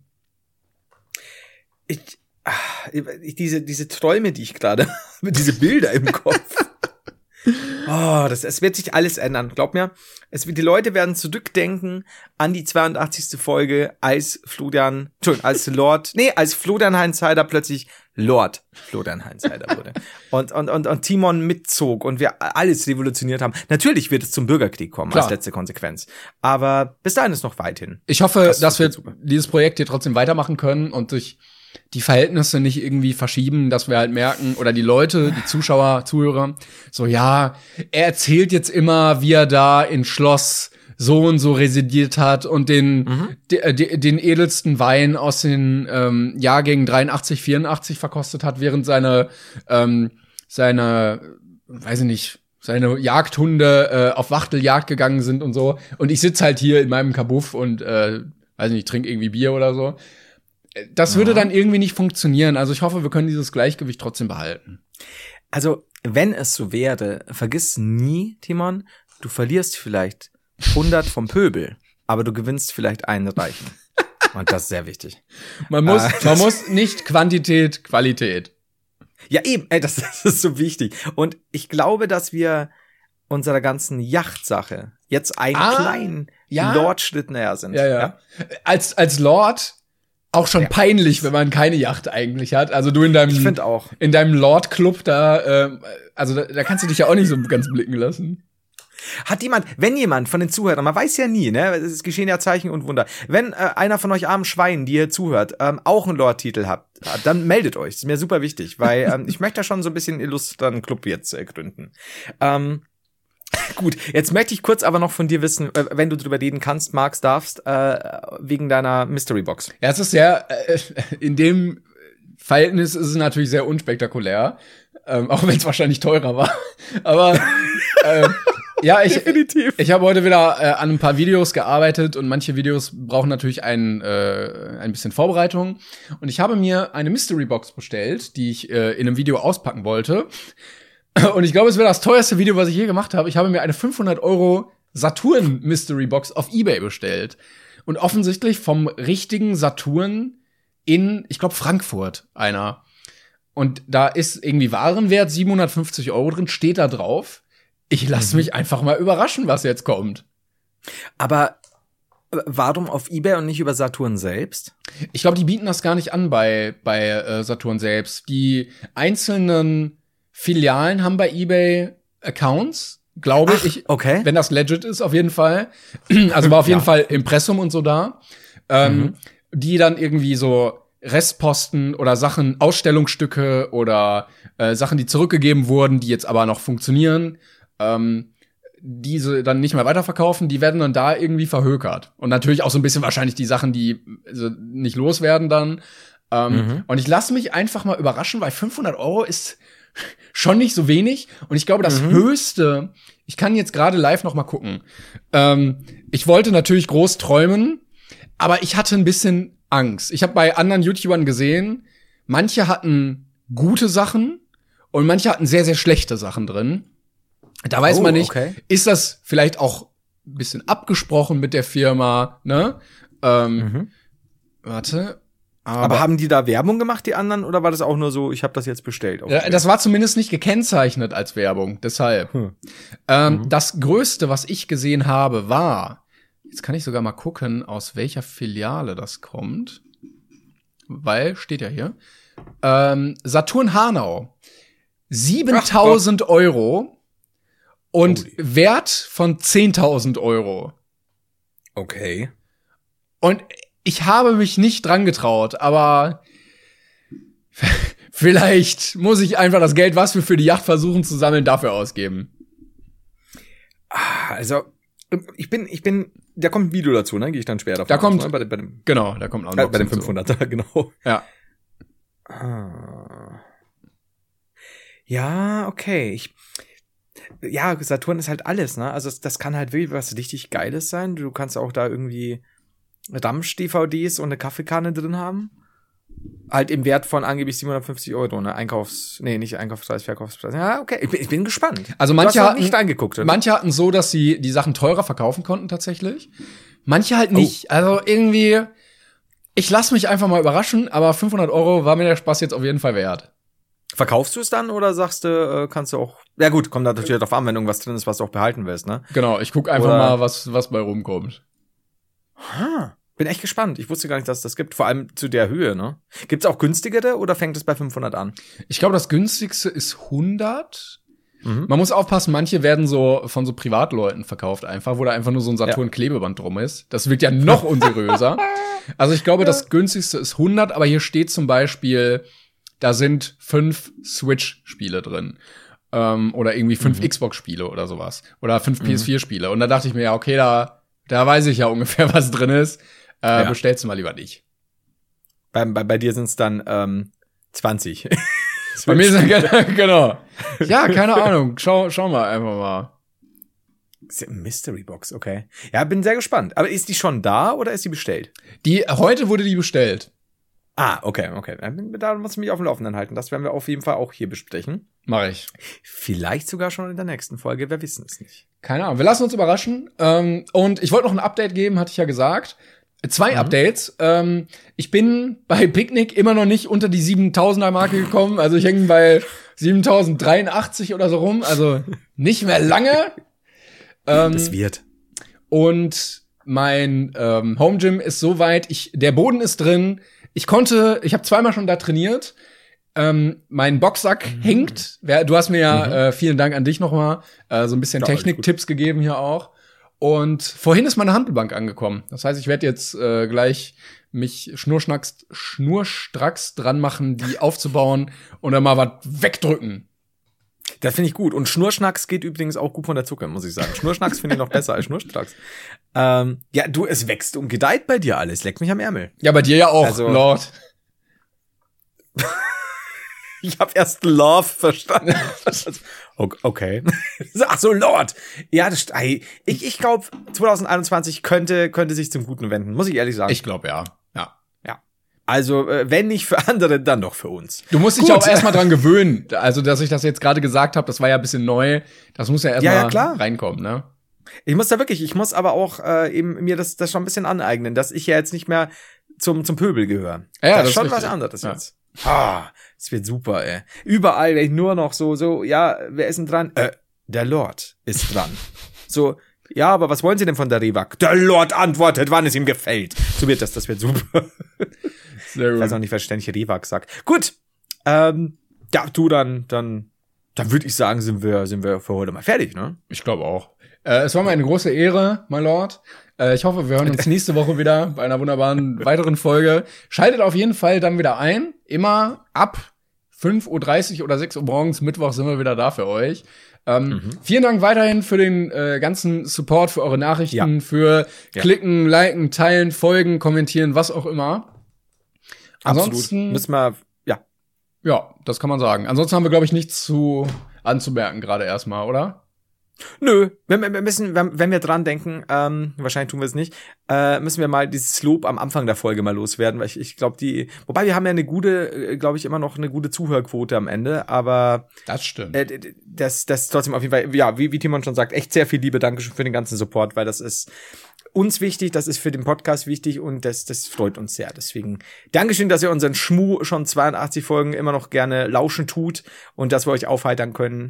Diese Träume, die ich gerade habe, diese Bilder im Kopf. Es wird sich alles ändern. Glaub mir, die Leute werden zurückdenken an die 82. Folge, als Florian Heinzheider plötzlich Lord Florian Heinzheider wurde. Und Timon mitzog und wir alles revolutioniert haben. Natürlich wird es zum Bürgerkrieg kommen, als letzte Konsequenz. Aber bis dahin ist noch weit hin. Ich hoffe, dass wir dieses Projekt hier trotzdem weitermachen können und sich die Verhältnisse nicht irgendwie verschieben, dass wir halt merken, oder die Leute, die Zuschauer, Zuhörer, so, ja, er erzählt jetzt immer, wie er da in Schloss so und so residiert hat und den edelsten Wein aus den Jahrgängen 83, 84 verkostet hat, während seine Jagdhunde auf Wachteljagd gegangen sind und so. Und ich sitz halt hier in meinem Kabuff und trinke irgendwie Bier oder so. Das würde dann irgendwie nicht funktionieren. Also ich hoffe, wir können dieses Gleichgewicht trotzdem behalten. Also, wenn es so wäre, vergiss nie, Timon, du verlierst vielleicht 100 vom Pöbel, aber du gewinnst vielleicht einen Reichen. Und das ist sehr wichtig. Man muss nicht Quantität, Qualität. Ja, eben, das ist so wichtig. Und ich glaube, dass wir unserer ganzen Yachtsache jetzt einen kleinen Lord-Schritt näher sind. Ja. Als Lord auch schon peinlich, wenn man keine Yacht eigentlich hat. Also du in deinem Lord-Club da, da kannst du dich ja auch nicht so ganz blicken lassen. Wenn jemand von den Zuhörern, man weiß ja nie, ne, es geschehen ja Zeichen und Wunder, wenn einer von euch armen Schweinen, die ihr zuhört, auch einen Lord-Titel habt, dann meldet euch, das ist mir super wichtig, weil ich möchte da schon so ein bisschen illustren Club jetzt gründen. Gut, jetzt möchte ich kurz aber noch von dir wissen, wenn du drüber reden kannst, magst, darfst, wegen deiner Mystery Box. Ja, es ist sehr, in dem Verhältnis ist es natürlich sehr unspektakulär, auch wenn es wahrscheinlich teurer war. Aber ja, ich habe heute wieder an ein paar Videos gearbeitet und manche Videos brauchen natürlich ein bisschen Vorbereitung. Und ich habe mir eine Mystery Box bestellt, die ich in einem Video auspacken wollte. Und ich glaube, es wäre das teuerste Video, was ich je gemacht habe. Ich habe mir eine 500 € Saturn Mystery Box auf eBay bestellt. Und offensichtlich vom richtigen Saturn in, ich glaube, Frankfurt einer. Und da ist irgendwie Warenwert 750 € drin, steht da drauf. Ich lasse mich einfach mal überraschen, was jetzt kommt. Aber warum auf eBay und nicht über Saturn selbst? Ich glaube, die bieten das gar nicht an bei Saturn selbst. Die einzelnen Filialen haben bei eBay Accounts, glaube ich. Okay. Wenn das legit ist, auf jeden Fall. Also war auf jeden Fall Impressum und so da. Die dann irgendwie so Restposten oder Sachen, Ausstellungsstücke oder Sachen, die zurückgegeben wurden, die jetzt aber noch funktionieren, diese dann nicht mehr weiterverkaufen, die werden dann da irgendwie verhökert. Und natürlich auch so ein bisschen wahrscheinlich die Sachen, die so nicht loswerden dann. Und ich lasse mich einfach mal überraschen, weil 500 € ist schon nicht so wenig. Und ich glaube, das Höchste, ich kann jetzt gerade live noch mal gucken. Ich wollte natürlich groß träumen, aber ich hatte ein bisschen Angst. Ich habe bei anderen YouTubern gesehen, manche hatten gute Sachen und manche hatten sehr, sehr schlechte Sachen drin. Da weiß man nicht, ist das vielleicht auch ein bisschen abgesprochen mit der Firma, ne? Warte. Aber haben die da Werbung gemacht, die anderen, oder war das auch nur so, ich habe das jetzt bestellt? Das war zumindest nicht gekennzeichnet als Werbung, deshalb. Das Größte, was ich gesehen habe, war, jetzt kann ich sogar mal gucken, aus welcher Filiale das kommt, weil, steht ja hier, Saturn Hanau, 7.000 € und Wert von 10.000 €. Okay. Und ich habe mich nicht dran getraut, aber vielleicht muss ich einfach das Geld, was wir für die Yacht versuchen zu sammeln, dafür ausgeben. Also, ich bin, da kommt ein Video dazu, ne? Gehe ich dann später davon da kommt, aus, ne? Bei dem, genau, da kommt ein bei dem 500er, genau. Ja. Ja, okay. Ja, Saturn ist halt alles, ne? Also das kann halt wirklich was richtig Geiles sein. Du kannst auch da irgendwie Ramsch-DVDs und eine Kaffeekanne drin haben. Halt im Wert von angeblich 750 €, ne? Nicht Einkaufspreis, Verkaufspreis. Ja, okay. Ich bin gespannt. Also manche hatten nicht reingeguckt, oder? Manche hatten so, dass sie die Sachen teurer verkaufen konnten tatsächlich. Manche halt nicht. Also irgendwie, ich lasse mich einfach mal überraschen, aber 500 € war mir der Spaß jetzt auf jeden Fall wert. Verkaufst du es dann oder sagst du, kannst du auch, ja gut, kommt natürlich darauf an, wenn irgendwas drin ist, was du auch behalten willst, ne? Genau, ich guck einfach mal, was bei rumkommt. Bin echt gespannt. Ich wusste gar nicht, dass es das gibt. Vor allem zu der Höhe, ne? Gibt's auch günstigere oder fängt es bei 500 an? Ich glaube, das günstigste ist 100. Man muss aufpassen, manche werden so von so Privatleuten verkauft einfach, wo da einfach nur so ein Saturn-Klebeband drum ist. Das wirkt ja noch unseriöser. Also ich glaube, das günstigste ist 100, aber hier steht zum Beispiel, da sind 5 Switch-Spiele drin. Oder irgendwie 5 Xbox-Spiele oder sowas. Oder 5 PS4-Spiele. Und da dachte ich mir, ja, okay, da weiß ich ja ungefähr, was drin ist. Bestellst du mal lieber nicht. Bei dir sind's dann 20. Bei mir sind genau. Ja, keine Ahnung. Schau mal einfach mal. Mystery Box, okay. Ja, bin sehr gespannt. Aber ist die schon da oder ist die bestellt? Heute wurde die bestellt. Okay. Da muss ich mich auf dem Laufenden halten. Das werden wir auf jeden Fall auch hier besprechen. Mach ich. Vielleicht sogar schon in der nächsten Folge, wir wissen es nicht. Keine Ahnung, wir lassen uns überraschen. Und ich wollte noch ein Update geben, hatte ich ja gesagt. 2 Updates. Ich bin bei Picknick immer noch nicht unter die 7.000er-Marke gekommen. Also ich hänge bei 7.083 oder so rum. Also nicht mehr lange. Das wird. Und mein Home Gym ist soweit. Der Boden ist drin. Ich habe zweimal schon da trainiert. Mein Boxsack hängt. Du hast mir ja, vielen Dank an dich nochmal, so ein bisschen Techniktipps gegeben hier auch. Und vorhin ist meine Handelbank angekommen. Das heißt, ich werde jetzt gleich mich schnurstracks dran machen, die aufzubauen und dann mal was wegdrücken. Das finde ich gut. Und Schnurschnacks geht übrigens auch gut von der Zucker, muss ich sagen. Schnurschnacks finde ich noch besser als Schnurstracks. Ja, du, es wächst und gedeiht bei dir alles. Leck mich am Ärmel. Ja, bei dir ja auch, Also- Lord. Ich habe erst Love verstanden. Okay. Ach so, Lord. Ja, ich glaube, 2021 könnte sich zum Guten wenden, muss ich ehrlich sagen. Ich glaube, ja. Also, wenn nicht für andere, dann doch für uns. Du musst dich auch erstmal dran gewöhnen. Also, dass ich das jetzt gerade gesagt habe, das war ja ein bisschen neu. Das muss ja erstmal reinkommen, ne? Ich muss aber auch eben mir das schon ein bisschen aneignen, dass ich ja jetzt nicht mehr zum Pöbel gehöre. Ja, das ist ist schon richtig. was anderes jetzt. Es wird super, ey. Überall, wenn ich nur noch ja, wer ist denn dran? Der Lord ist dran. So, ja, aber was wollen Sie denn von der Rewak? Der Lord antwortet, wann es ihm gefällt. So wird das wird super. Sehr Ich gut. weiß auch nicht, was ständig Rewak sagt. Gut, ja, du, dann würde ich sagen, sind wir für heute mal fertig, ne? Ich glaube auch. Es war mir eine große Ehre, my Lord. Ich hoffe, wir hören uns nächste Woche wieder bei einer wunderbaren weiteren Folge. Schaltet auf jeden Fall dann wieder ein. Immer ab 5:30 Uhr oder 6 Uhr morgens, Mittwoch sind wir wieder da für euch. Vielen Dank weiterhin für den ganzen Support, für eure Nachrichten, für Klicken, Liken, Teilen, Folgen, Kommentieren, was auch immer. Ansonsten müssen wir, ja, das kann man sagen. Ansonsten haben wir, glaube ich, nichts anzumerken gerade erstmal, oder? Nö, wenn wir dran denken, wahrscheinlich tun wir es nicht, müssen wir mal dieses Lob am Anfang der Folge mal loswerden, weil ich glaube, wobei wir haben ja eine gute, glaube ich, immer noch eine gute Zuhörquote am Ende, aber Das stimmt. das trotzdem auf jeden Fall, ja, wie Timon schon sagt, echt sehr viel Liebe, Dankeschön für den ganzen Support, weil das ist uns wichtig, das ist für den Podcast wichtig und das freut uns sehr. Deswegen Dankeschön, dass ihr unseren Schmuh schon 82 Folgen immer noch gerne lauschen tut und dass wir euch aufheitern können.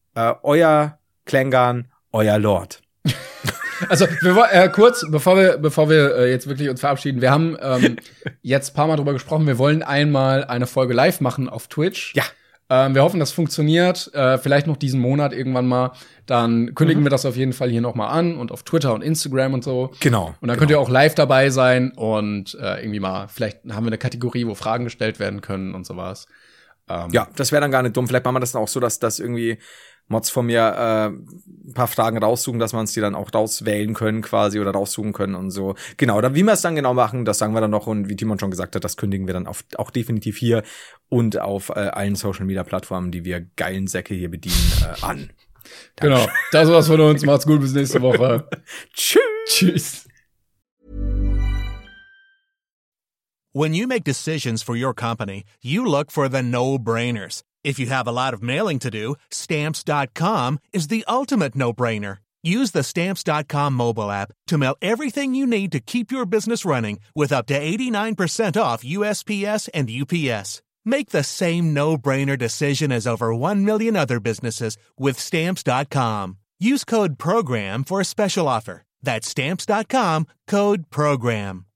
Euer Klängern, euer Lord. Also, kurz, bevor wir jetzt wirklich uns verabschieden, wir haben jetzt ein paar Mal drüber gesprochen, wir wollen einmal eine Folge live machen auf Twitch. Ja. Wir hoffen, das funktioniert. Vielleicht noch diesen Monat irgendwann mal. Dann kündigen wir das auf jeden Fall hier noch mal an und auf Twitter und Instagram und so. Genau. Und dann könnt ihr auch live dabei sein und irgendwie mal, vielleicht haben wir eine Kategorie, wo Fragen gestellt werden können und sowas. Ja, das wäre dann gar nicht dumm. Vielleicht machen wir das dann auch so, dass das irgendwie Mods von mir ein paar Fragen raussuchen, dass wir uns die dann auch rauswählen können quasi oder raussuchen können und so. Genau, wie wir es dann genau machen, das sagen wir dann noch und wie Timon schon gesagt hat, das kündigen wir dann auch definitiv hier und auf allen Social-Media-Plattformen, die wir geilen Säcke hier bedienen, an. Genau, das war's von uns. Macht's gut, bis nächste Woche. Tschüss! Tschüss. When you make decisions for your company, you look for the no-brainers. If you have a lot of mailing to do, Stamps.com is the ultimate no-brainer. Use the Stamps.com mobile app to mail everything you need to keep your business running with up to 89% off USPS and UPS. Make the same no-brainer decision as over 1 million other businesses with Stamps.com. Use code PROGRAM for a special offer. That's Stamps.com, code PROGRAM.